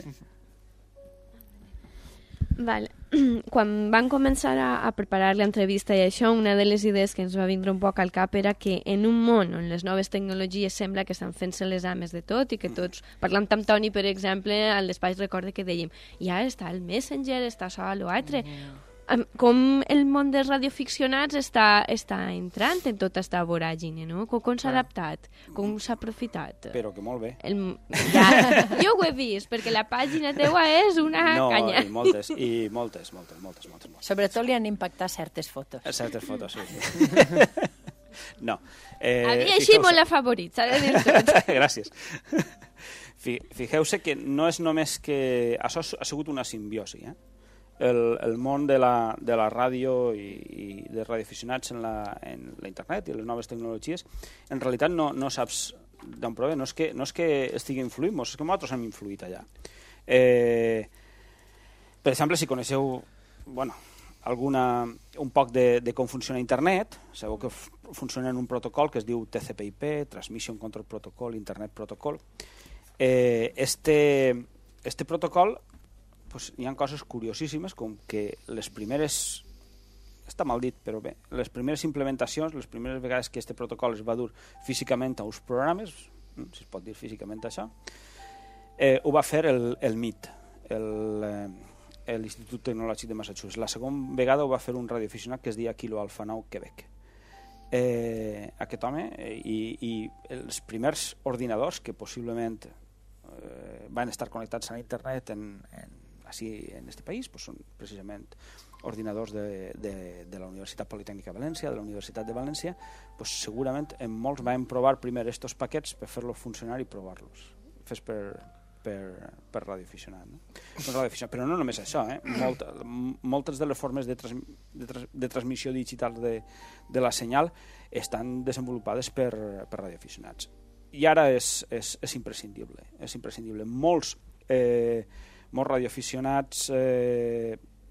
Vale. Quan van començar a preparar l'entrevista i això, una de les idees que ens va vindre un poc al cap era que en un món on les noves tecnologies sembla que estan fent-se les ames de tot i que tots, parlant amb Toni, per exemple, al despatx recorde que dèiem ja està el Messenger, està això, l'altre... Com el món dels radioficcionats està entrant en tota aquesta voràgine, no? Com s'ha adaptat, com s'ha aprofitat. Però que molt bé. Jo ho he vist, perquè la pàgina teua és una canya. No, i moltes. Sobretot li han impactat certes fotos. Certes fotos, sí. No. Havia així molt la favorit, s'ha de dir tot. Gràcies. Fixeu-se que no és només que... Això ha sigut una simbiosi, el món de la ràdio i de radioaficionats en la internet i les noves tecnologies, en realitat no saps d'on prové, no és que estigui influint, és que nosaltres hem influït allà. Per exemple, si coneixeu un poc de com funciona internet, sabeu que funciona en un protocol que es diu TCP/IP, Transmission Control Protocol, Internet Protocol. Este protocol, pues, hi ha coses curiosíssimes, com que les primeres, està mal dit, però bé, les primeres implementacions, les primeres vegades que aquest protocol es va dur físicament a uns programes, si es pot dir físicament això, ho va fer el MIT, l'Institut Tecnològic de Massachusetts. La segona vegada ho va fer un radioaficionat que es deia Kilo Alfa 9 Quebec. Aquest home i els primers ordinadors que possiblement van estar connectats a internet així en aquest país, pues són precisament ordinadors de la Universitat Politècnica de València, de la Universitat de València, pues segurament en molts vam provar primer estos paquets per fer-los funcionar i provar-los, fets per radioaficionat. No? Però no només això, moltes de les formes de transmissió digital de la senyal estan desenvolupades per radioaficionats. I ara és imprescindible. Molts radioaficionats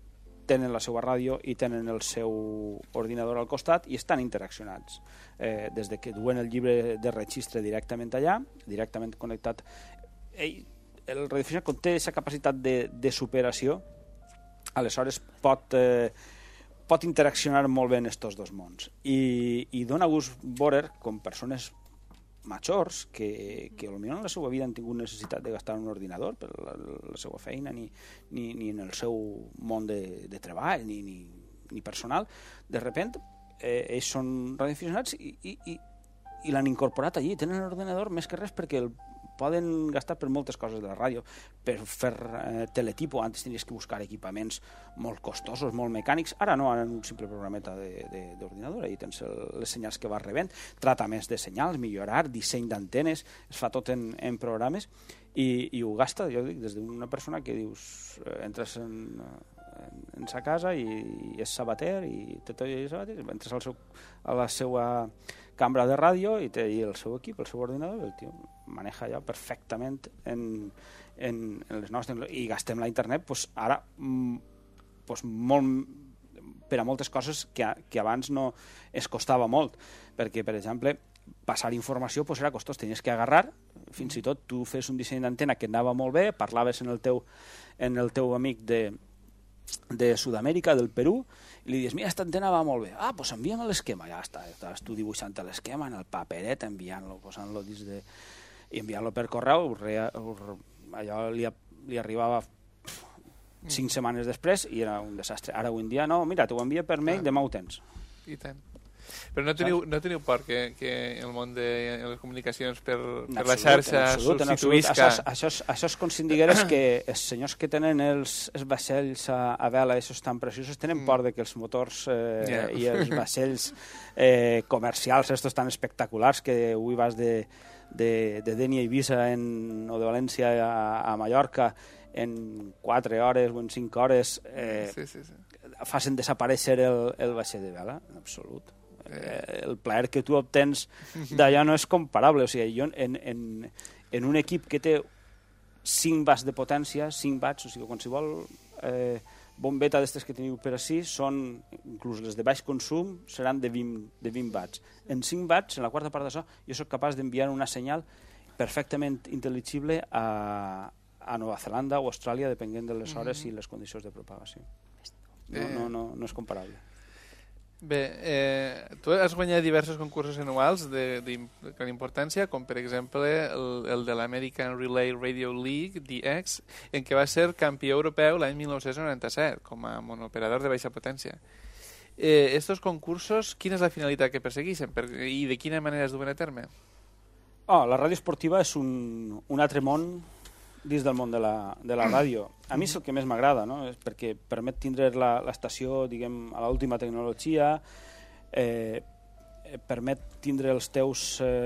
tenen la seva ràdio i tenen el seu ordinador al costat i estan interaccionats. Des de que duen el llibre de registre directament allà, directament connectat. El radioaficionat conté aquesta capacitat de superació, aleshores pot interaccionar molt bé en aquests dos mons. I dona gust veure com persones majors que potser en la seva vida han tingut necessitat de gastar un ordinador per la seva feina ni en el seu món de treball ni personal, de sobte ells són radioaficionats i l'han incorporat allí, tenen l'ordinador més que res perquè el poden gastar per moltes coses de la ràdio, per fer teletipo. Antes tenies que buscar equipaments molt costosos, molt mecànics, ara no, ara en un simple programeta d'ordinador, ahí tens les senyals que vas rebent, tractaments de senyals, millorar, disseny d'antenes, es fa tot en programes i ho gasta, jo dic, des d'una persona que dius, entres en sa casa i és sabater i té tot i sabater, entres a la seva cambra de ràdio i té el seu equip, el seu ordinador, el tio maneja allò perfectament en les nostres, i gastem la internet ara molt per a moltes coses que abans no es costava molt, perquè per exemple passar informació era costós, tenies que agarrar, fins i tot tu fes un disseny d'antena que anava molt bé, parlaves en el teu amic de Sud-amèrica, del Perú, i li dius, mira, aquesta antena va molt bé, doncs envia'm l'esquema, ja està, estàs tu dibuixant l'esquema en el paperet, enviant-lo, posant-lo dins de... i enviant-lo per correu, allò li arribava 5 setmanes després i era un desastre. Ara avui en dia no, mira, t'ho envia per mail, demà ho tens. I tant. Però no teniu por que el món de les comunicacions per la xarxa substituïsca... Això és com si digueres que els senyors que tenen els vaixells a vela, aquests tan preciosos, tenen por de que els motors i els vaixells comercials, estos tan espectaculars, que avui vas de Denia a Eivissa o de València a Mallorca en 4 hores o en 5 hores facin desaparèixer el vaixell de vela, en absolut. El plaer que tu obtens d'allà no és comparable. O sigui, jo en un equip que té 5 watts de potència, 5 watts, o sigui, qualsevol bombeta d'estes que teniu per ací són, inclús les de baix consum, seran de 20 watts. En 5 watts, en la quarta part d'això, jo soc capaç d'enviar una senyal perfectament intel·ligible a Nova Zelanda o Austràlia, depenent de les hores i les condicions de propagació. No és comparable. Bé, tu has guanyat diversos concursos anuals de gran importància, com per exemple el de l'American Relay Radio League, DX, en què va ser campió europeu l'any 1997, com a monooperador de baixa potència. Estos concursos, quina és la finalitat que persegueixen i de quina manera es duen a terme? La ràdio esportiva és un altre món dins del món de la ràdio. A mi és el que més m'agrada, no? És perquè permet tindre l'estació, diguem, a l'última tecnologia, permet tindre els teus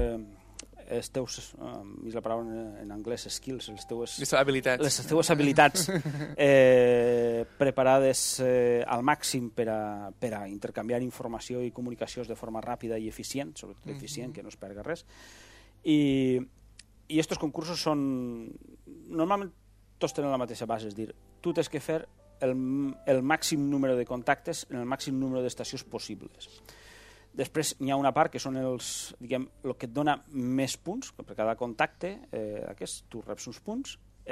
la paraula en anglès, skills, les teues habilitats preparades al màxim per a intercanviar informació i comunicacions de forma ràpida i eficient, sobretot eficient, que no es perga res. I estos concursos són... Normalment tots tenen la mateixa base, és dir, tu tens que fer el màxim número de contactes en el màxim número d'estacions possibles. Després n'hi ha una part que són el que et dona més punts, per cada contacte, tu reps uns punts,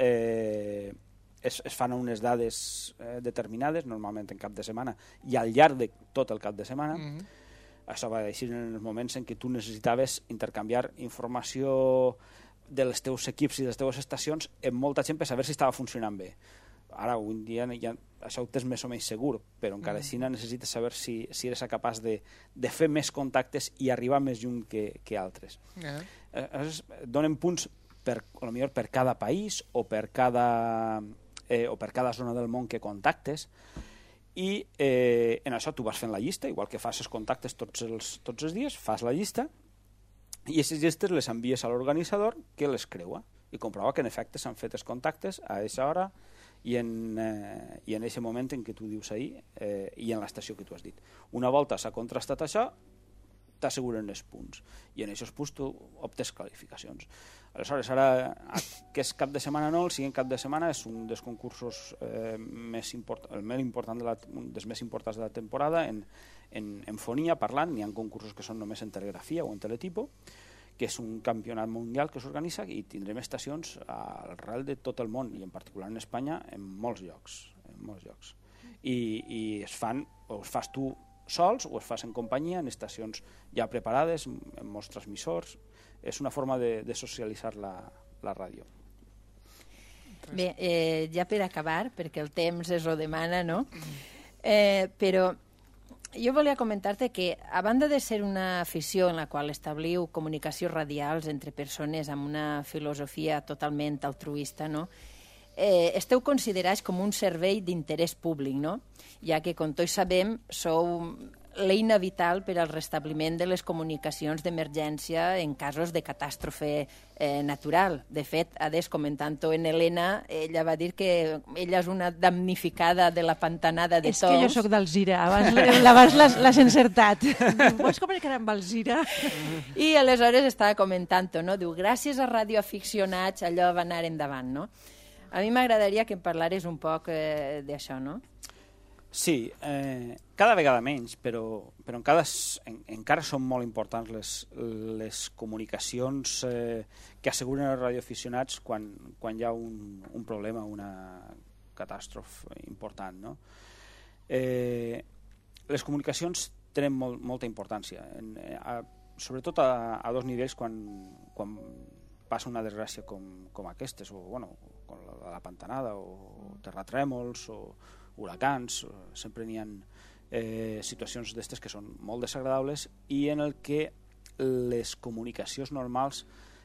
es fan unes dades determinades, normalment en cap de setmana, i al llarg de tot el cap de setmana. Això va així en els moments en què tu necessitaves intercanviar informació de les teus equips i de les teves estacions amb molta gent per saber si estava funcionant bé. Ara, avui en dia, això ho tens més o menys segur, però encara així necessites saber si eres capaç de fer més contactes i arribar més lluny que altres. Donen punts potser per cada país o per cada zona del món que contactes, i en això tu vas fent la llista, igual que fas els contactes tots els dies, fas la llista, i aquestes llistes les envies a l'organitzador, que les creua i comprova que en efecte s'han fet els contactes a aquesta hora i en aquest moment en què tu dius ahir i en l'estació que tu has dit. Una volta s'ha contrastat això, t'asseguren els punts. I en aquests punts tu optes qualificacions. Aleshores, ara, aquest cap de setmana no, el següent cap de setmana és un dels concursos més important, un dels més importants de la temporada en fonia, parlant. N'hi ha concursos que són només en telegrafia o en teletipo, que és un campionat mundial que s'organitza i tindrem estacions arrel de tot el món, i en particular en Espanya, en molts llocs. I es fan, o es fas tu sols o es fas en companyia, en estacions ja preparades, en molts transmissors. És una forma de socialitzar la ràdio. Bé, ja per acabar, perquè el temps es ho demana, no? Però jo volia comentar-te que, a banda de ser una afició en la qual establiu comunicacions radials entre persones amb una filosofia totalment altruista, no? Esteu considerats com un servei d'interès públic, no? Ja que, com tots sabem, sou l'eina vital per al restabliment de les comunicacions d'emergència en casos de catàstrofe natural. De fet, Ades, comentant-ho en Helena, ella va dir que ella és una damnificada de la pantanada de Tous. És que jo sóc d'Alzira, abans l'has encertat. Vols comunicar amb Alzira? I aleshores estava comentant-ho, no? Diu, gràcies a radioaficionats allò va anar endavant, no? A mi m'agradaria que em parlares un poc d'això, no? Sí, cada vegada menys, però encara són molt importants les comunicacions que asseguren els radioaficionats quan hi ha un problema, una catàstrofe important, no? Les comunicacions tenen molta importància, sobretot a dos nivells quan passa una desgràcia com aquestes, o com la pantanada, o terratrèmols, o huracans, sempre n'hi ha situacions d'aquestes que són molt desagradables i en el que les comunicacions normals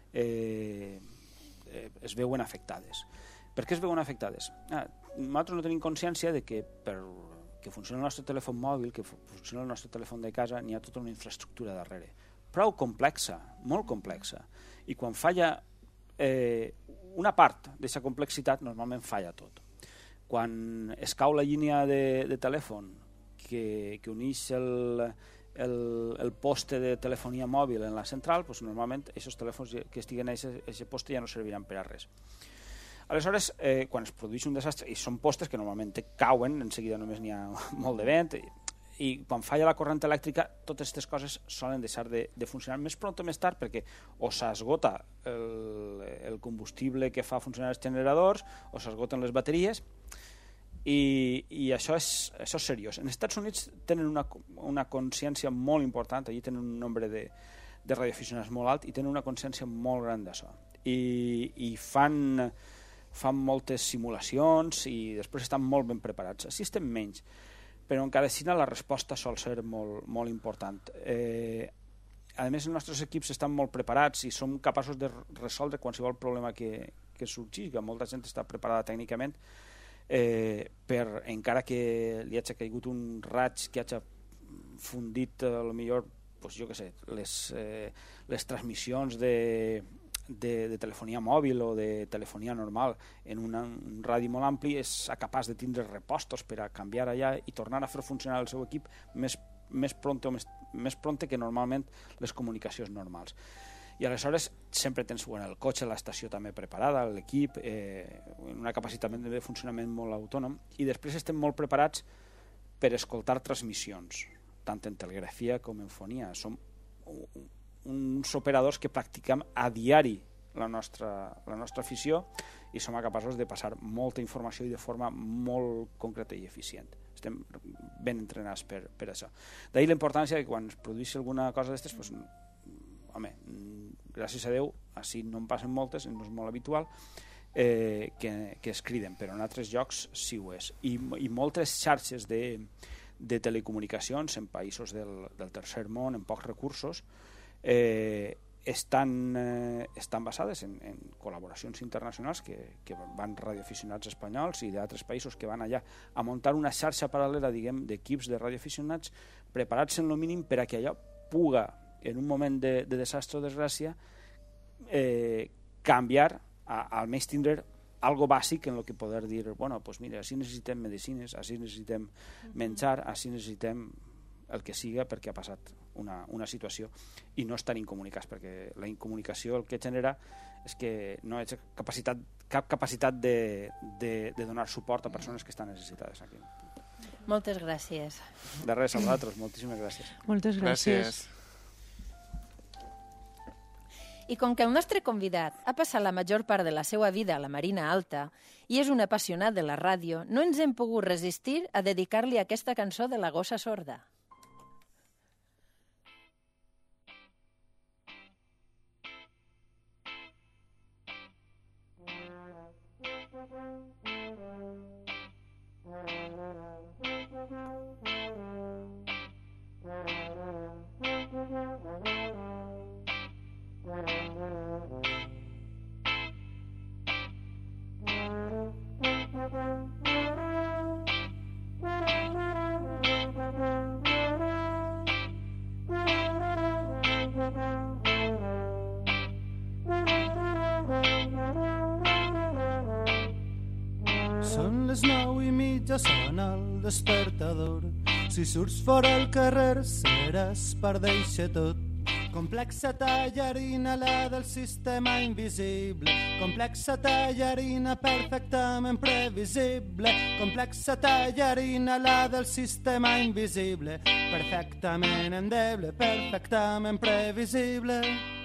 es veuen afectades. Per què es veuen afectades? Nosaltres no tenim consciència de que per que funcioni el nostre telèfon mòbil, que funcioni el nostre telèfon de casa, n'hi ha tota una infraestructura darrere. Prou complexa, molt complexa. I quan falla una part d'aquesta complexitat, normalment falla tot. Quan es cau la línia de telèfon que uneix el poste de telefonia mòbil en la central, doncs normalment aquests telèfons que estiguen a aquest poste ja no serviran per a res. Aleshores, quan es produeix un desastre, i són postes que normalment cauen, en seguida només n'hi ha molt de vent, i quan falla la corrent elèctrica, totes aquestes coses solen deixar de funcionar més pront o més tard, perquè o s'esgota el combustible que fa funcionar els generadors, o s'esgoten les bateries, i això és seriós. En els Estats Units tenen una consciència molt important, allí tenen un nombre de radioaficionats molt alt i tenen una consciència molt gran d'això. I fan moltes simulacions i després estan molt ben preparats. Així estem menys, però encara així la resposta sol ser molt, molt important. A més, els nostres equips estan molt preparats i som capaços de resoldre qualsevol problema que sorgeixi, que molta gent està preparada tècnicament, encara que li hagi caigut un raig que hagi fundit potser, jo què sé, les transmissions de telefonia mòbil o de telefonia normal en un radi molt ampli, és capaç de tindre repostos per a canviar allà i tornar a fer funcionar el seu equip més pront que normalment les comunicacions normals. I aleshores sempre tens el cotxe, la estació també preparada, l'equip, una capacitat de funcionament molt autònom, i després estem molt preparats per escoltar transmissions, tant en telegrafia com en fonia. Som uns operadors que practiquem a diari la nostra afició i som capaços de passar molta informació i de forma molt concreta i eficient. Estem ben entrenats per això. D'ahir la importància que quan es produeix alguna cosa d'aquestes, home, gràcies a Déu, així no en passen moltes, no és molt habitual, que es criden, però en altres llocs sí ho és. I moltes xarxes de telecomunicacions en països del tercer món, en pocs recursos, estan basades en col·laboracions internacionals que van radioaficionats espanyols i d'altres països que van allà a muntar una xarxa paral·lela, diguem, d'equips de radioaficionats preparats en el mínim per a que allò puga, en un moment de desastre o desgràcia, canviar, almenys tindre algo bàsic en el que poder dir, bueno, pues mira, així necessitem medicines, així necessitem menjar, així necessitem el que siga perquè ha passat una situació i no estan incomunicats, perquè la incomunicació el que genera és que no hi ha cap capacitat de donar suport a persones que estan necessitades aquí. Moltes gràcies. De res, a vosaltres, moltíssimes gràcies. Moltes gràcies. I com que el nostre convidat ha passat la major part de la seva vida a la Marina Alta i és un apassionat de la ràdio, no ens hem pogut resistir a dedicar-li aquesta cançó de la gossa sorda. Són les 9:30, sona el despertador. Si surts fora al carrer seràs per deixar tot. Complexa tallarina, la del sistema invisible. Complexa tallarina, perfectament previsible. Complexa tallarina, la del sistema invisible. Perfectament endeble, perfectament previsible.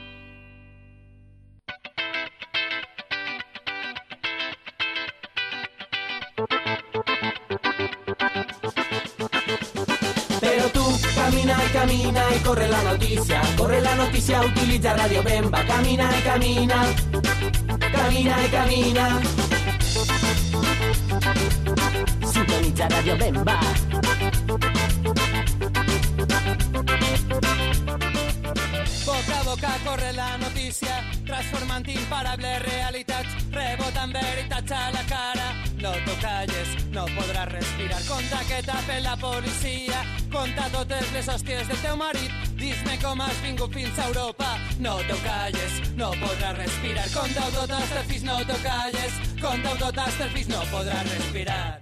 Camina y corre la noticia, utilitza Radio Bemba, camina y camina, camina y camina. Sintonitza Radio Bemba. Boca a boca corre la notícia, transformant imparables realitats, rebotant veritats a la cara. No t'ho calles, no podràs respirar. Conta que tape la policia, conta totes les hòsties del teu marit. Dis-me com has vingut fins a Europa. No t'ho calles, no podràs respirar. Conta-ho tot als teus fills, no t'ho calles. Conta-ho tot als teus fills, no podràs respirar.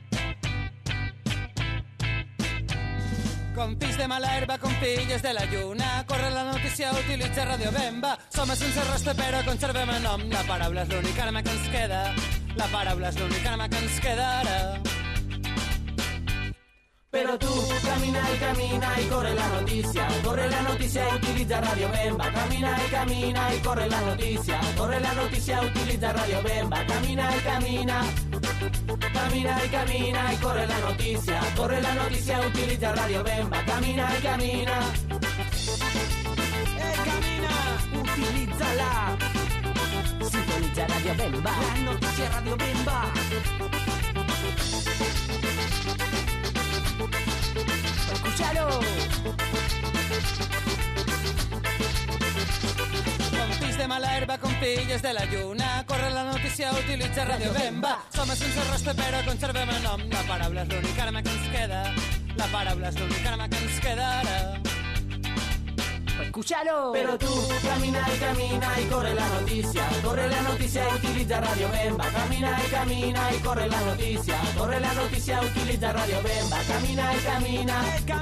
Con fills de mala herba, con filles de la lluna. Corre la notícia, utilitza Radio Bemba. Som sense rostre però conservem el nom. La paraula és l'única arma que ens queda. La paraula és l'única arma que ens queda ara. Pero tú camina y corre la noticia, utilitza Radio Bemba. Camina y corre la noticia, utilitza Radio Bemba. Camina y camina y corre la noticia, utilitza Radio Bemba. Camina y camina. Camina, utilízala. Sintonitza Radio Bemba, la noticia Radio Bemba. Escúchalo. Con fills de mala herba, con filles de la lluna. Corre la notícia, utilitza Radio Bemba. Som sense rostre però conservem el nom. La paraula és l'única arma que ens queda. La paraula és l'única arma que ens queda ara. Escúchalo. Pero tú camina y corre la noticia, utilitza Radio Bemba. Camina y corre la noticia, utilitza Radio Bemba. Camina y camina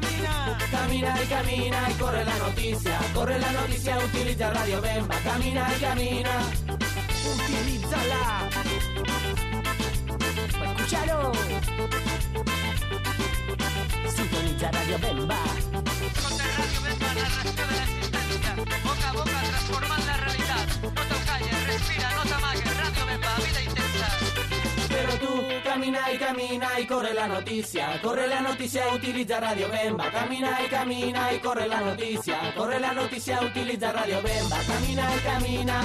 y corre la noticia, utilitza Radio Bemba. Camina y camina, utilízala. Escúchalo. Sintonitza Radio Bemba. Escolta Radio Bemba, narració de l'existència. Boca a boca transformant la realitat. No te calles, respira, no t'amagues. Radio Bemba, vida intensa. Pero tú camina y corre la noticia, utilitza Radio Bemba. Camina y corre la noticia, utilitza Radio Bemba. Camina y camina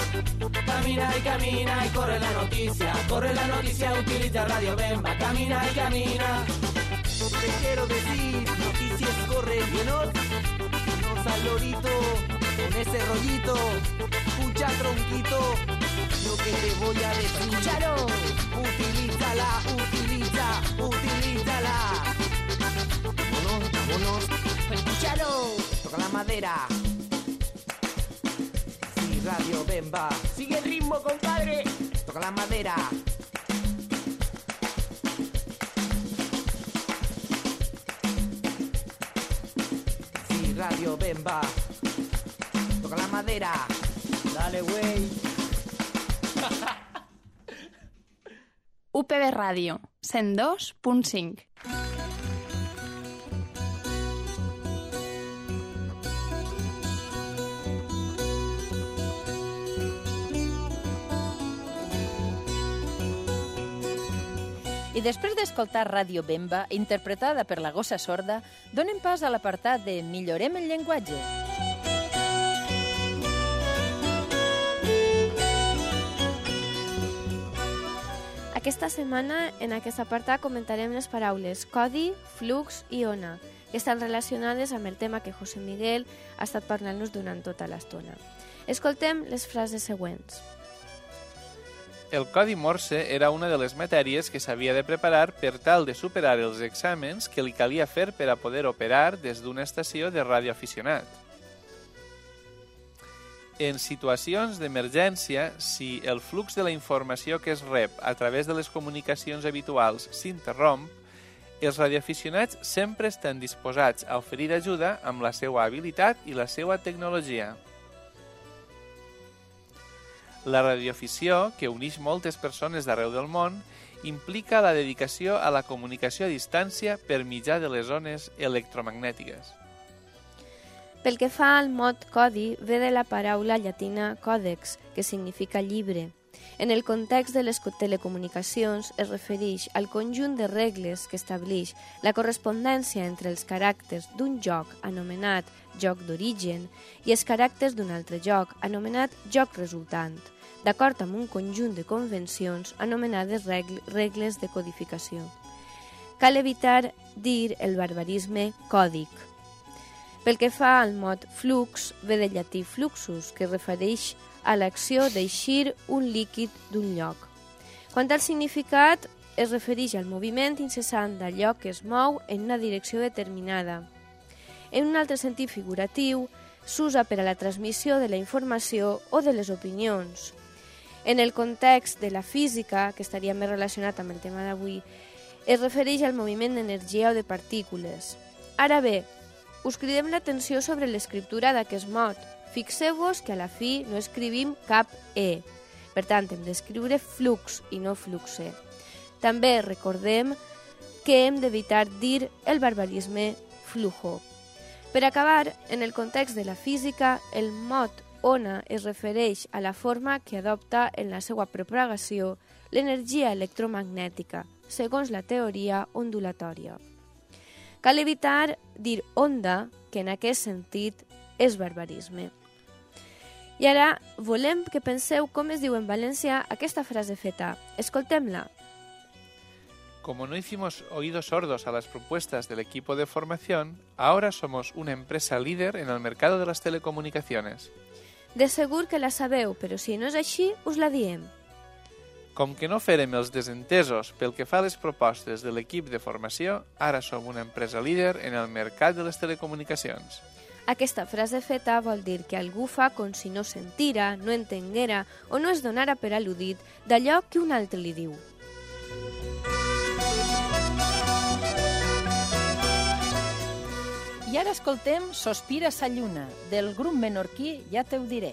y corre la noticia, utilitza Radio Bemba. Camina y camina. Te quiero decir, noticias correllenos, no al lorito, con ese rollito, escucha tronquito, lo que te voy a decir. Escúchalo. Utilízala. Vámonos. Escúchalo. Toca la madera. Sí, Radio Bemba. Sigue el ritmo, compadre. Toca la madera. Radio Bemba. Toca la madera. Dale, güey. UPB Ràdio, 102.5. I després d'escoltar Ràdio Bemba, interpretada per la Gossa Sorda, donem pas a l'apartat de Millorem el llenguatge. Aquesta setmana, en aquest apartat, comentarem les paraules codi, flux i ona, que estan relacionades amb el tema que José Miguel ha estat parlant-nos durant tota l'estona. Escoltem les frases següents. El codi Morse era una de les matèries que s'havia de preparar per tal de superar els exàmens que li calia fer per a poder operar des d'una estació de radioaficionat. En situacions d'emergència, si el flux de la informació que es rep a través de les comunicacions habituals s'interromp, els radioaficionats sempre estan disposats a oferir ajuda amb la seva habilitat i la seva tecnologia. La radioafició, que uneix moltes persones d'arreu del món, implica la dedicació a la comunicació a distància per mitjà de les ones electromagnètiques. Pel que fa al mot codi, ve de la paraula llatina còdex, que significa llibre. En el context de les telecomunicacions es refereix al conjunt de regles que estableix la correspondència entre els caràcters d'un joc anomenat joc d'origen i els caràcters d'un altre joc anomenat joc resultant, d'acord amb un conjunt de convencions anomenades regles de codificació. Cal evitar dir el barbarisme còdic. Pel que fa al mot flux, ve del llatí fluxus, que refereix a l'acció d'eixir un líquid d'un lloc. Quant al significat, es refereix al moviment incessant d'allò que es mou en una direcció determinada. En un altre sentit figuratiu, s'usa per a la transmissió de la informació o de les opinions. En el context de la física, que estaria més relacionat amb el tema d'avui, es refereix al moviment d'energia o de partícules. Ara bé, us cridem l'atenció sobre l'escriptura d'aquest mot. Fixeu-vos que a la fi no escrivim cap E. Per tant, hem d'escriure flux i no fluxe. També recordem que hem d'evitar dir el barbarisme flujo. Per acabar, en el context de la física, el mot ona es refereix a la forma que adopta en la seva propagació l'energia electromagnètica, segons la teoria ondulatòria. Cal evitar dir onda, que en aquest sentit és barbarisme. I ara volem que penseu com es diu en valencià aquesta frase feta. Escoltem-la. Como no hicimos oídos sordos a las propuestas del equipo de formación, ahora somos una empresa líder en el mercado de las telecomunicaciones. De segur que la sabeu, però si no és així, us la diem. Com que no fèrem els desentesos pel que fa a les propostes de l'equip de formació, ara som una empresa líder en el mercat de les telecomunicacions. Aquesta frase feta vol dir que algú fa com si no sentira, no entenguera o no es donara per al·ludit d'allò que un altre li diu. I ara escoltem Sospira sa lluna, del grup menorquí Ja te ho diré.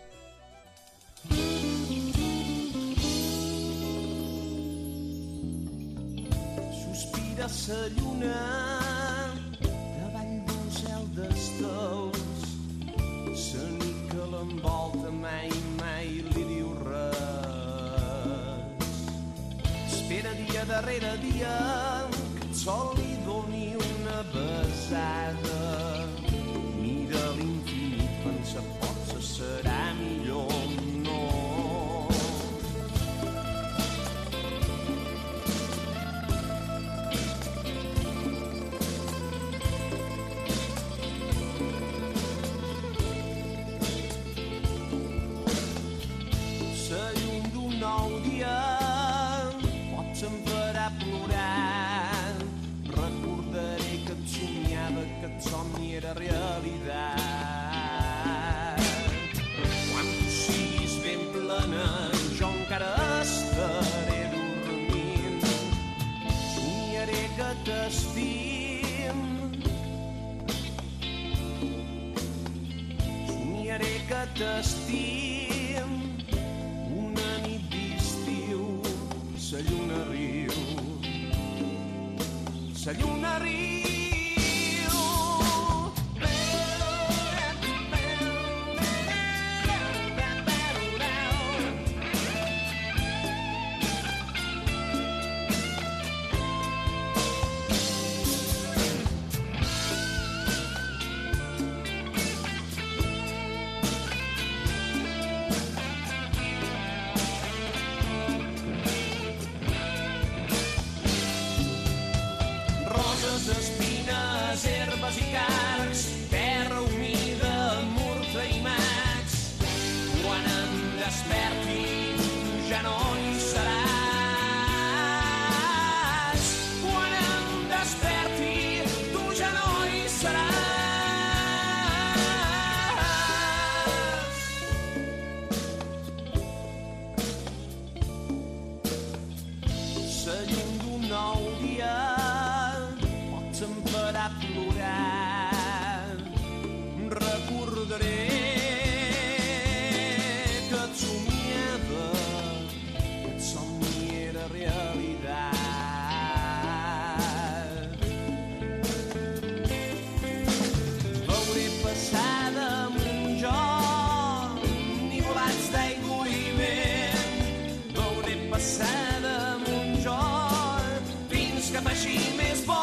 Sospira sa lluna davall d'un cel d'estels, sa nit que l'envolta mai li diu res. Espera dia darrere dia que el sol li doni una besada. Mira l'infinit, pensa potser serà millor no. La llum d'un nou dia pots em farà plorar. Recordaré que et somiava, que et somni era realitat. Quan tu siguis ben plena, jo encara estaré dormint. Somiaré que t'estim. t'estim. Una nit d'estiu, sa lluna riu, sa lluna riu. Espines, herbes i cards, terra humida, murta i maig. Quan em desperti ja no hi seràs. Quan em desperti tu ja no hi seràs. La llum d'un nou dia per a plorar. Recordaré que et somiava, que et somni era realitat. Veuré passar damunt jo nivolats d'aigua i vent. Veuré passar damunt jo fins que faci més bon.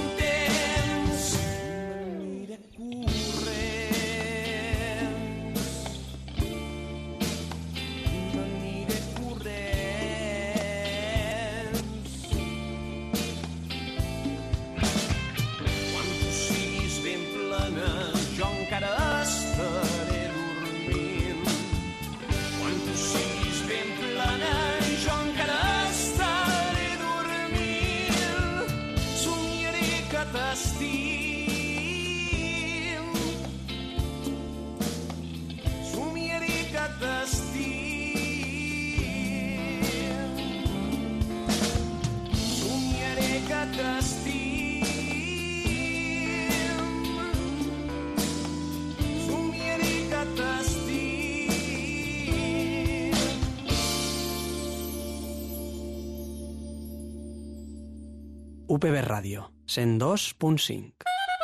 UPB Ràdio, 102.5.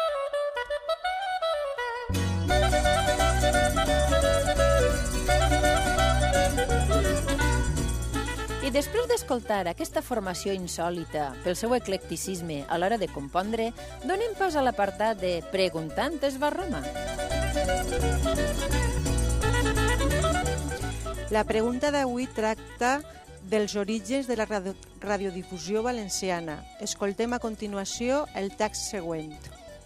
I després d'escoltar aquesta formació insòlita pel seu eclecticisme a l'hora de compondre, donem pas a l'apartat de Preguntant es va Roma. La pregunta d'avui tracta dels orígens de la radiodifusió valenciana. Escoltem a continuació el text següent.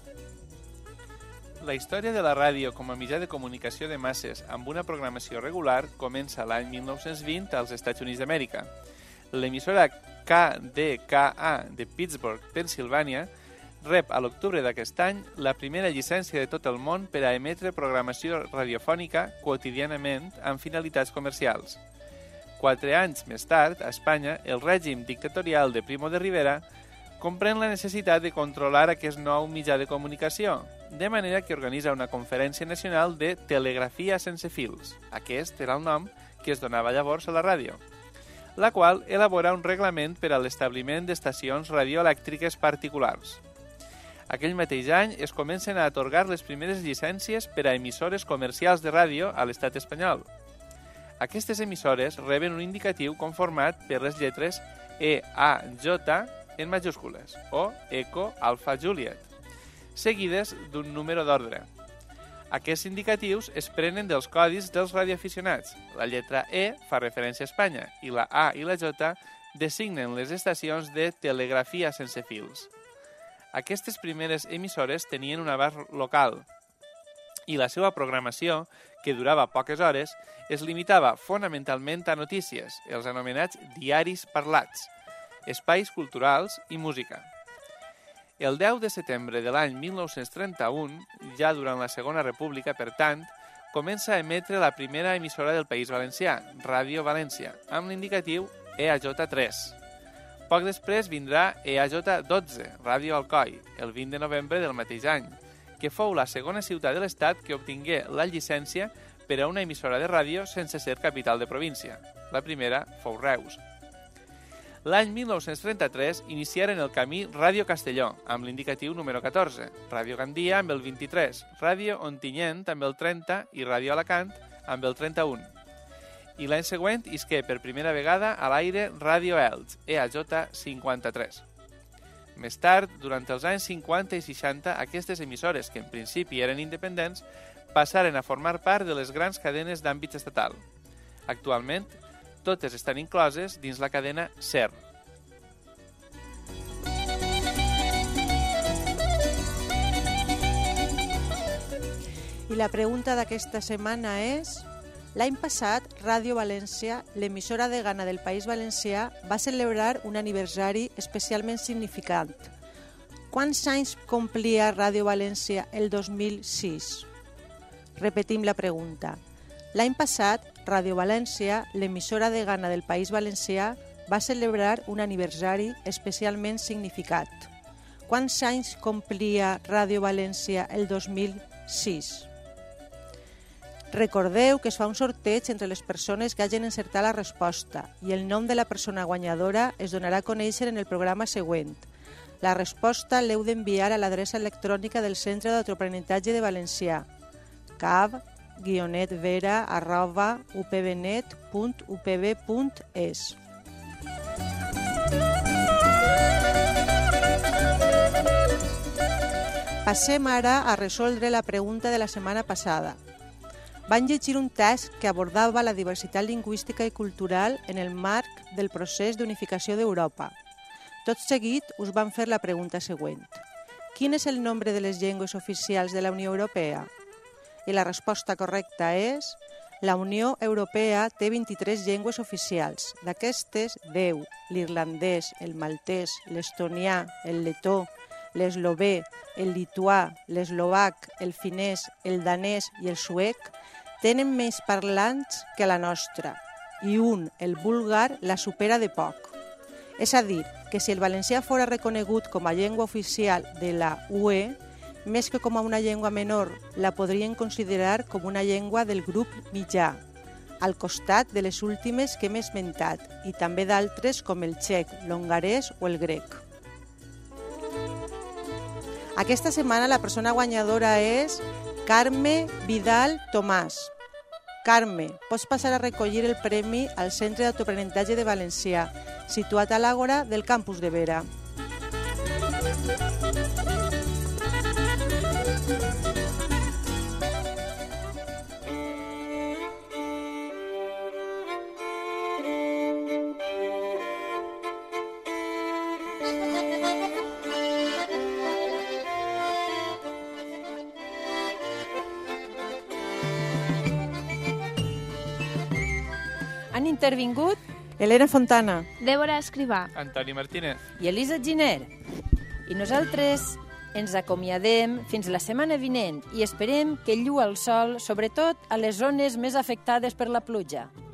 La història de la ràdio com a mitjà de comunicació de masses amb una programació regular comença l'any 1920 als Estats Units d'Amèrica. L'emissora KDKA de Pittsburgh, Pennsilvània, rep a l'octubre d'aquest any la primera llicència de tot el món per a emetre programació radiofònica quotidianament amb finalitats comercials. 4 anys més tard, a Espanya, el règim dictatorial de Primo de Rivera comprèn la necessitat de controlar aquest nou mitjà de comunicació, de manera que organitza una conferència nacional de telegrafia sense fils. Aquest era el nom que es donava llavors a la ràdio, la qual elabora un reglament per a l'establiment d'estacions radioelèctriques particulars. Aquell mateix any es comencen a atorgar les primeres llicències per a emissores comercials de ràdio a l'estat espanyol. Aquestes emissores reben un indicatiu conformat per les lletres EAJ en majúscules o Eco Alfa Juliet, seguides d'un número d'ordre. Aquests indicatius es prenen dels codis dels radioaficionats. La lletra E fa referència a Espanya i la A i la J designen les estacions de telegrafia sense fils. Aquestes primeres emissores tenien un abast local i la seva programació, que durava poques hores, es limitava fonamentalment a notícies, els anomenats diaris parlats, espais culturals i música. El 10 de setembre de l'any 1931, ja durant la Segona República, per tant, comença a emetre la primera emissora del País Valencià, Ràdio València, amb l'indicatiu EAJ3. Poc després vindrà EAJ12, Ràdio Alcoi, el 20 de novembre del mateix any, que fou la segona ciutat de l'Estat que obtingué la llicència per a una emissora de ràdio sense ser capital de província. La primera fou Reus. L'any 1933 iniciaren el camí Ràdio Castelló, amb l'indicatiu número 14, Ràdio Gandia amb el 23, Ràdio Ontinyent amb el 30 i Ràdio Alacant amb el 31. I l'any següent isqué per primera vegada a l'aire Ràdio Elx, EAJ 53. Més tard, durant els anys 50 i 60, aquestes emissores, que en principi eren independents, passaren a formar part de les grans cadenes d'àmbit estatal. Actualment, totes estan incloses dins la cadena SER. I la pregunta d'aquesta setmana és: l'any passat, Ràdio València, l'emissora de Gana del País Valencià, va celebrar un aniversari especialment significant. Quants anys complia Ràdio València el 2006? Repetim la pregunta. L'any passat, Ràdio València, l'emissora de Gana del País Valencià, va celebrar un aniversari especialment significat. Quants anys complia Ràdio València el 2006? Recordeu que es fa un sorteig entre les persones que hagin encertat la resposta i el nom de la persona guanyadora es donarà a conèixer en el programa següent. La resposta l'heu d'enviar a l'adreça electrònica del Centre d'Autoaprenentatge de Valencià, cav-vera@upvnet.upv.es. Passem ara a resoldre la pregunta de la setmana passada. Van llegir un text que abordava la diversitat lingüística i cultural en el marc del procés d'unificació d'Europa. Tot seguit us van fer la pregunta següent. Quin és el nombre de les llengües oficials de la Unió Europea? I la resposta correcta és: la Unió Europea té 23 llengües oficials. D'aquestes, 10, l'irlandès, el maltès, l'estonià, el letó, l'eslovè, el lituà, l'eslovac, el finès, el danès i el suec, tenen més parlants que la nostra i el búlgar, la supera de poc. És a dir, que si el valencià fora reconegut com a llengua oficial de la UE, més que com a una llengua menor, la podrien considerar com una llengua del grup mitjà, al costat de les últimes que hem esmentat, i també d'altres com el txec, l'hongarès o el grec. Aquesta setmana la persona guanyadora és Carme Vidal Tomàs. Carme, pots passar a recollir el premi al Centre d'Autoaprenentatge de Valencià, situat a l'Àgora del campus de Vera. Han intervingut Helena Fontana, Débora Escrivà, Antoni Martínez i Elisa Giner. I nosaltres ens acomiadem fins la setmana vinent i esperem que llua el sol, sobretot a les zones més afectades per la pluja.